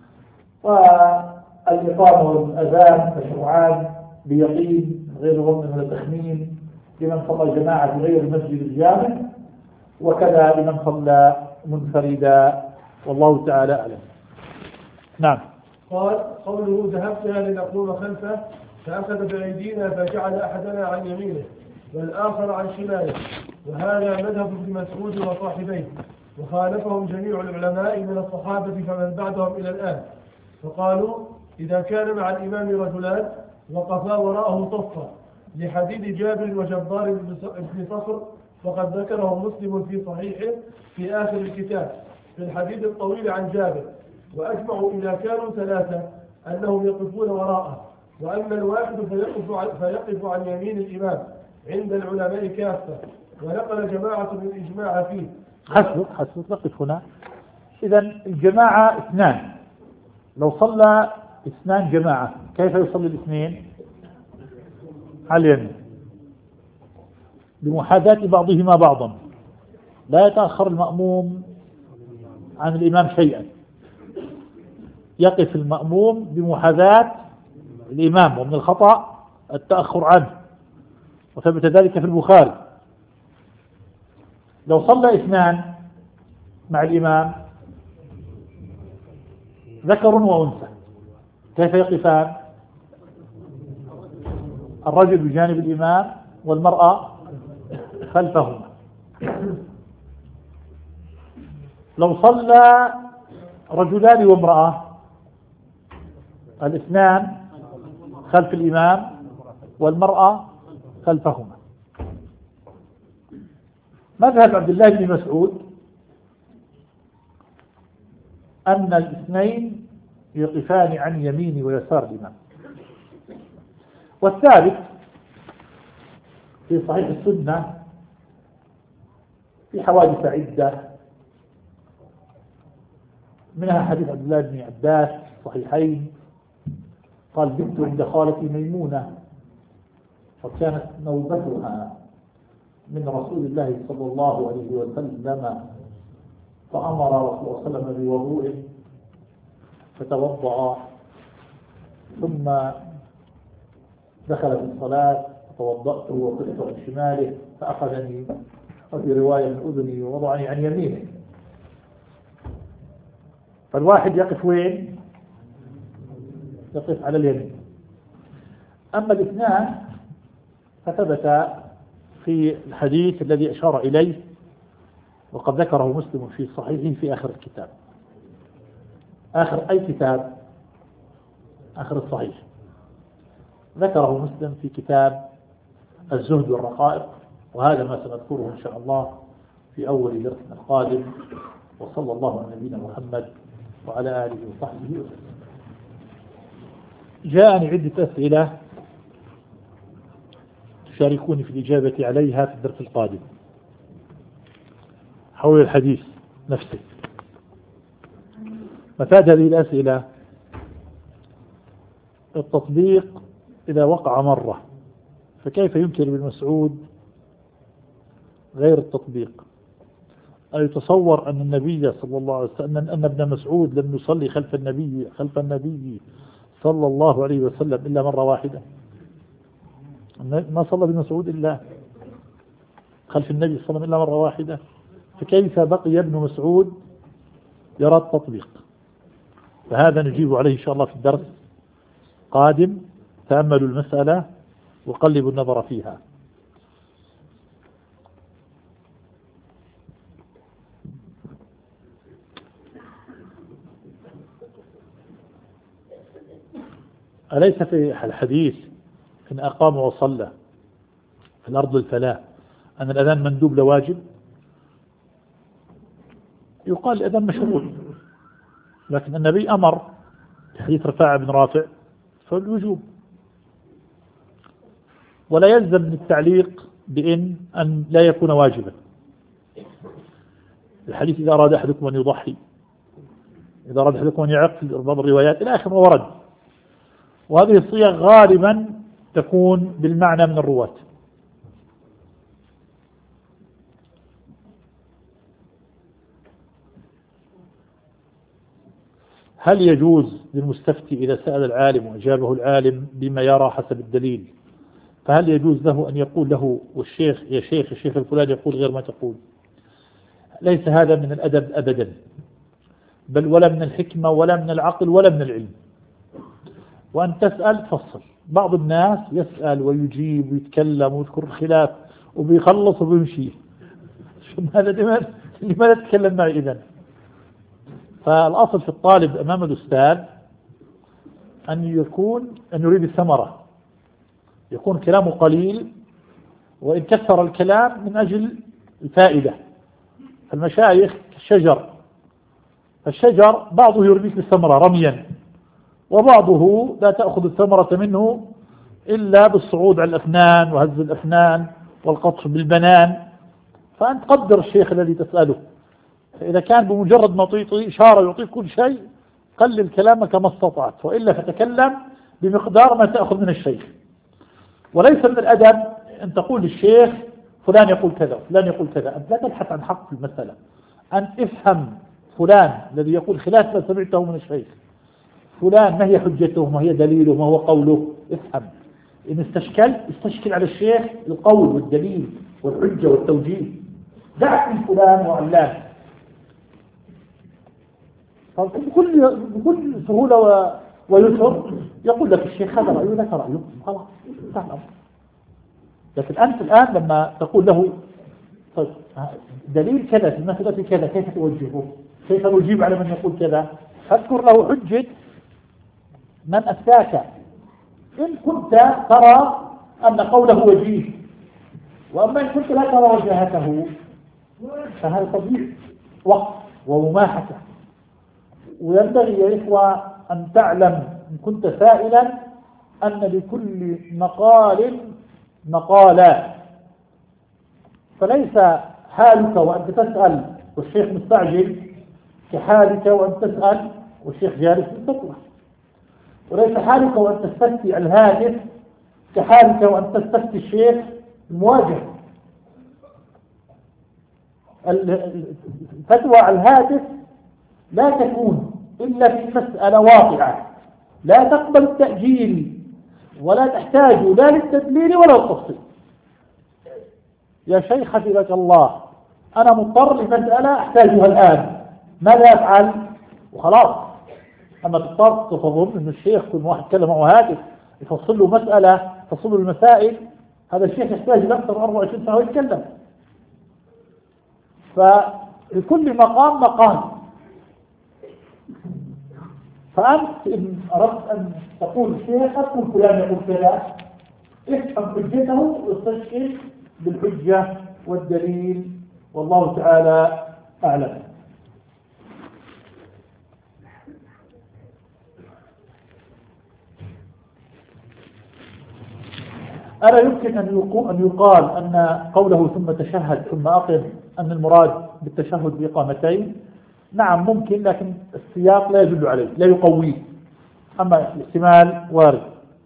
والإقامة والأذان مشروعان بيقين غير ظن ولا تخمين لمن صلى جماعة في غير المسجد الجامع، وكذا لمن صلى منفردا، والله تعالى أعلم. نعم. قال قوله ذهبنا لنقوم خلفه فأخذ بأيدينا فجعل أحدنا عن يمينه والآخر عن شماله، وهذا مذهب ابن مسعود وصاحبيه، وخالفهم جميع العلماء من الصحابة فمن بعدهم إلى الآن، فقالوا إذا كان مع الإمام رجلان وقفا وراءه صفا، لحديث جابر وجبار بن صخر، فقد ذكره مسلم في صحيحه في آخر الكتاب في الحديث الطويل عن جابر. وأجمعوا إذا كانوا ثلاثة أنهم يقفون وراءه، وأما الواحد فيقف عن يمين الإمام عند العلماء كافة، ونقل جماعة الإجماع فيه. حسب نقف هنا. إذا الجماعة اثنان، لو صلى اثنان جماعة كيف يصلي الاثنين؟ على اليمين بمحاذاة بعضهما بعضا، لا يتأخر المأموم عن الإمام شيئا، يقف المأموم بمحاذاة الإمام، ومن الخطأ التأخر عنه، وثبت ذلك في البخاري. لو صلى اثنان مع الإمام ذكر وأنثى كيف يقفان؟ الرجل بجانب الإمام والمرأة خلفهما. لو صلى رجلان وامرأة الاثنان خلف الإمام والمرأة خلفهما. مذهب عبد الله بن مسعود أن الاثنين يقفان عن يمين ويسار الإمام. والثالث في صحيح السنة في حوادث عدة، منها حديث عبد الله بن عباس صحيحين قال بنت عند خالتي ميمونة وكانت نوبتها من رسول الله صلى الله عليه وسلم، فأمر رسول الله صلى الله عليه وسلم بوضوء فتوضأ، ثم دخل في الصلاة فتوضأت وقفت عن شماله فأخذني، وفي رواية من أذني ووضعني عن يمينه. فالواحد يقف وين؟ يقف على اليمين. أما الاثنان فثبت في الحديث الذي أشار إليه، وقد ذكره مسلم في صحيحه في آخر الكتاب. آخر أي كتاب؟ آخر الصحيح. ذكره مسلم في كتاب الزهد والرقائق، وهذا ما سنذكره إن شاء الله في أول درسنا القادم. وصلى الله على نبينا محمد وعلى آله وصحبه وسلم. جاءني عدة أسئلة تشاركوني في الإجابة عليها في الدرس القادم حول الحديث نفسه. مفاد هذه الأسئلة التطبيق إذا وقع مرة، فكيف يمكن ابن مسعود غير التطبيق؟ أن يتصور أن النبي صلى الله عليه وسلم أن ابن مسعود لم يصلي خلف النبي صلى الله عليه وسلم إلا مرة واحدة، ما صلى ابن مسعود إلا خلف النبي صلى الله عليه وسلم إلا مرة واحدة، فكيف بقي ابن مسعود يرى التطبيق؟ فهذا نجيب عليه إن شاء الله في الدرس قادم، تأملوا المسألة وقلبوا النظر فيها. أليس في الحديث إن أقام وصلى في الأرض الفلاة أن الأذان مندوب لواجب؟ يقال الأذان مشروع، لكن النبي أمر في حديث رفاعة بن رافع فالوجوب، ولا يلزم من التعليق أن لا يكون واجبا. الحديث إذا أراد أحدكم أن يضحي، إذا أراد أحدكم أن يعق، في بعض الروايات إلى آخر ما ورد، وهذه الصيغ غالبا تكون بالمعنى من الرواة. هل يجوز للمستفتي إذا سأل العالم وأجابه العالم بما يرى حسب الدليل، فهل يجوز له أن يقول له والشيخ يا شيخ الشيخ الفلاني يقول غير ما تقول؟ ليس هذا من الأدب أبدا، بل ولا من الحكمة ولا من العقل ولا من العلم. وأن تسأل تفصل. بعض الناس يسأل ويجيب ويتكلم ويذكر الخلاف وبيخلص وبيمشي. لماذا تتكلم معي إذن؟ فالأصل في الطالب أمام الأستاذ أن يريد الثمرة، يكون كلامه قليل وإن كثر الكلام من أجل الفائدة. فالمشايخ كالشجر، فالشجر بعضه يرميك الثمرة رميا، وبعضه لا تأخذ الثمرة منه إلا بالصعود على الأفنان وهز الأفنان والقطف بالبنان. فأنت قدر الشيخ الذي تسأله، فإذا كان بمجرد ما تعطي إشارة يعطيك كل شيء قلل كلامك ما استطعت، وإلا فتكلم بمقدار ما تأخذ من الشيخ. وليس من الأدب أن تقول للشيخ فلان يقول كذا فلان يقول كذا. أنت لا تبحث عن حق في المسألة، أنت افهم فلان الذي يقول خلاف ما سمعته من الشيخ، فلان ما هي حجته، ما هي دليله، ما هو قوله. افهم. إن استشكل على الشيخ القول والدليل والحجة والتوجيه. دعك من فلان وعلان. بكل سهولة ويسر يقول لك الشيخ هذا رأيه لك رأيه، خلاص انتهى الأمر. لكن أنت الآن لما تقول له طيب دليل كذا في المسألة كذا كيف توجهه؟ كيف نجيب على من يقول كذا؟ فاذكر له حجة من أفتاك إن كنت ترى أن قوله وجيه، وأما إن كنت لا ترى وجهته فهذا تضييع وقت ومماحكة. وينبغي يا إخوة أن تعلم إن كنت سائلا أن لكل مقال مقالا، فليس حالك وأنت تسأل والشيخ مستعجل كحالك وأنت تسأل والشيخ جالس بالفتوى، وليس حالك وأنت تستفتي الهاتف كحالك وأنت تستفتي الشيخ المواجه. الفتوى على الهاتف لا تكون إلا في مسألة واقعة لا تقبل التأجيل ولا تحتاج لا للتدليل ولا التفصيل. يا شيخ حفظك الله أنا مضطر لمسألة أحتاجها الآن، ماذا أفعل؟ وخلاص. أما تضطر تظن أن الشيخ كل واحد كلمه هاتف يفصل له مسألة تفصل له المسائل، هذا الشيخ يحتاج لأكثر 24 ساعة ويتكلم. فلكل مقام مقام. فأنت إن أردت أن تقول الشيخ أقول فلان يقول كذا، افهم حجته واستشكل بالحجة والدليل، والله تعالى أعلم. ألا يمكن أن يقال أن قوله ثم تشهد ثم أقم أن المراد بالتشهد بإقامتين؟ نعم ممكن، لكن السياق لا يدل عليه لا يقويه، أما الاحتمال وارد.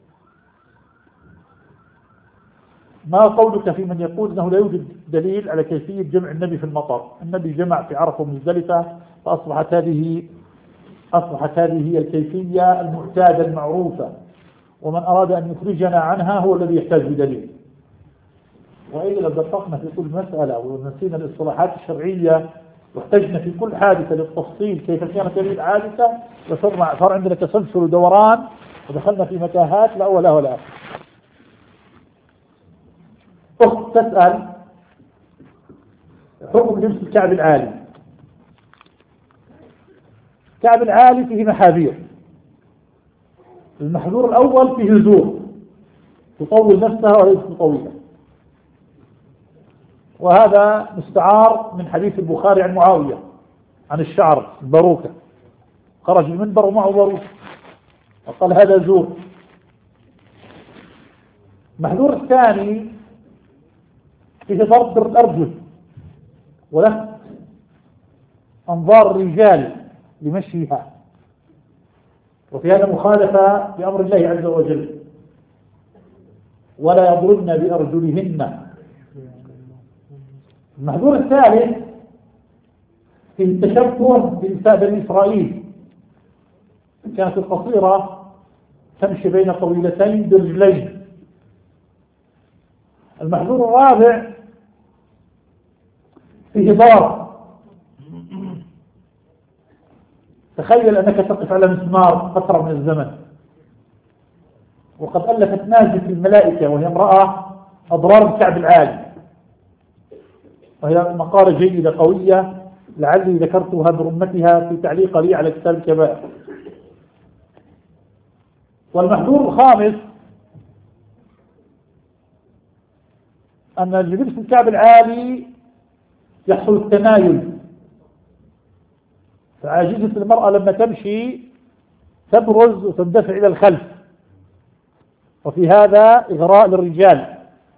ما قولك في من يقول أنه لا يوجد دليل على كيفية جمع النبي في المطر؟ النبي جمع في عرفة ومزدلفة، فأصبحت هذه هي الكيفية المعتادة المعروفة، ومن أراد أن يخرجنا عنها هو الذي يحتاج بدليل. وإذا لو دققنا في كل مسألة ونسينا الاصطلاحات الشرعية واحتجنا في كل حادثة للتفصيل كيف كانت هذه الحادثة، صار عندنا تسلسل ودوران ودخلنا في متاهات لا أول ولا آخر. أخت تسأل حكم لبس الكعب العالي. الكعب العالي فيه محاذير. المحذور الأول فيه زور، تطول نفسها وليست طويلة، وهذا مستعار من حديث البخاري عن معاوية عن الشعر الباروكة، خرج المنبر ومعه باروكة وقال هذا زور. المحذور الثاني فيه ضرب الأرجل ولفت أنظار الرجال لمشيها، وفي هذا مخالفة لأمر الله عز وجل، ولا يضربن بأرجلهن. المحذور الثالث في التشبه بنساء بني إسرائيل، كانت القصيرة تمشي بين طويلتين برجلين. المحذور الرابع فيه ضار. تخيل أنك تقف على مسمار فترة من الزمن، وقد ألفت نازل الملائكة وهي امرأة أضرار الكعب العالي، وهي مقالة جيدة قوية لعلي ذكرتها برمتها في تعليق لي على كتاب الكبائر. والمحذور الخامس أن لبس الكعب العالي يحصل التمايل، فعاجزة المرأة لما تمشي تبرز وتندفع إلى الخلف، وفي هذا إغراء للرجال.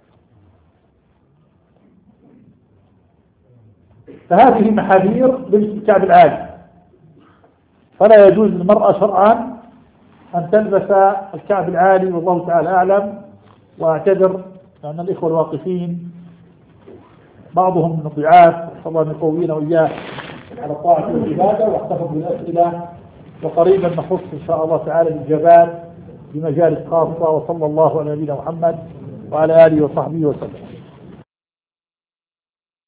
فهذه محاذير لبس الكعب العالي، فلا يجوز للمرأة شرعا أن تلبس الكعب العالي، والله تعالى أعلم. وأعتذر لأن الإخوة الواقفين بعضهم من الضعاف، الله يقوينا وإياه على الطاعة والعبادة، واحتفظ بالأسئلة، وقريبا نخص إن شاء الله تعالى الإجابات بمجالس خاصة. وصلى الله على نبينا محمد وعلى آله وصحبه وسلم.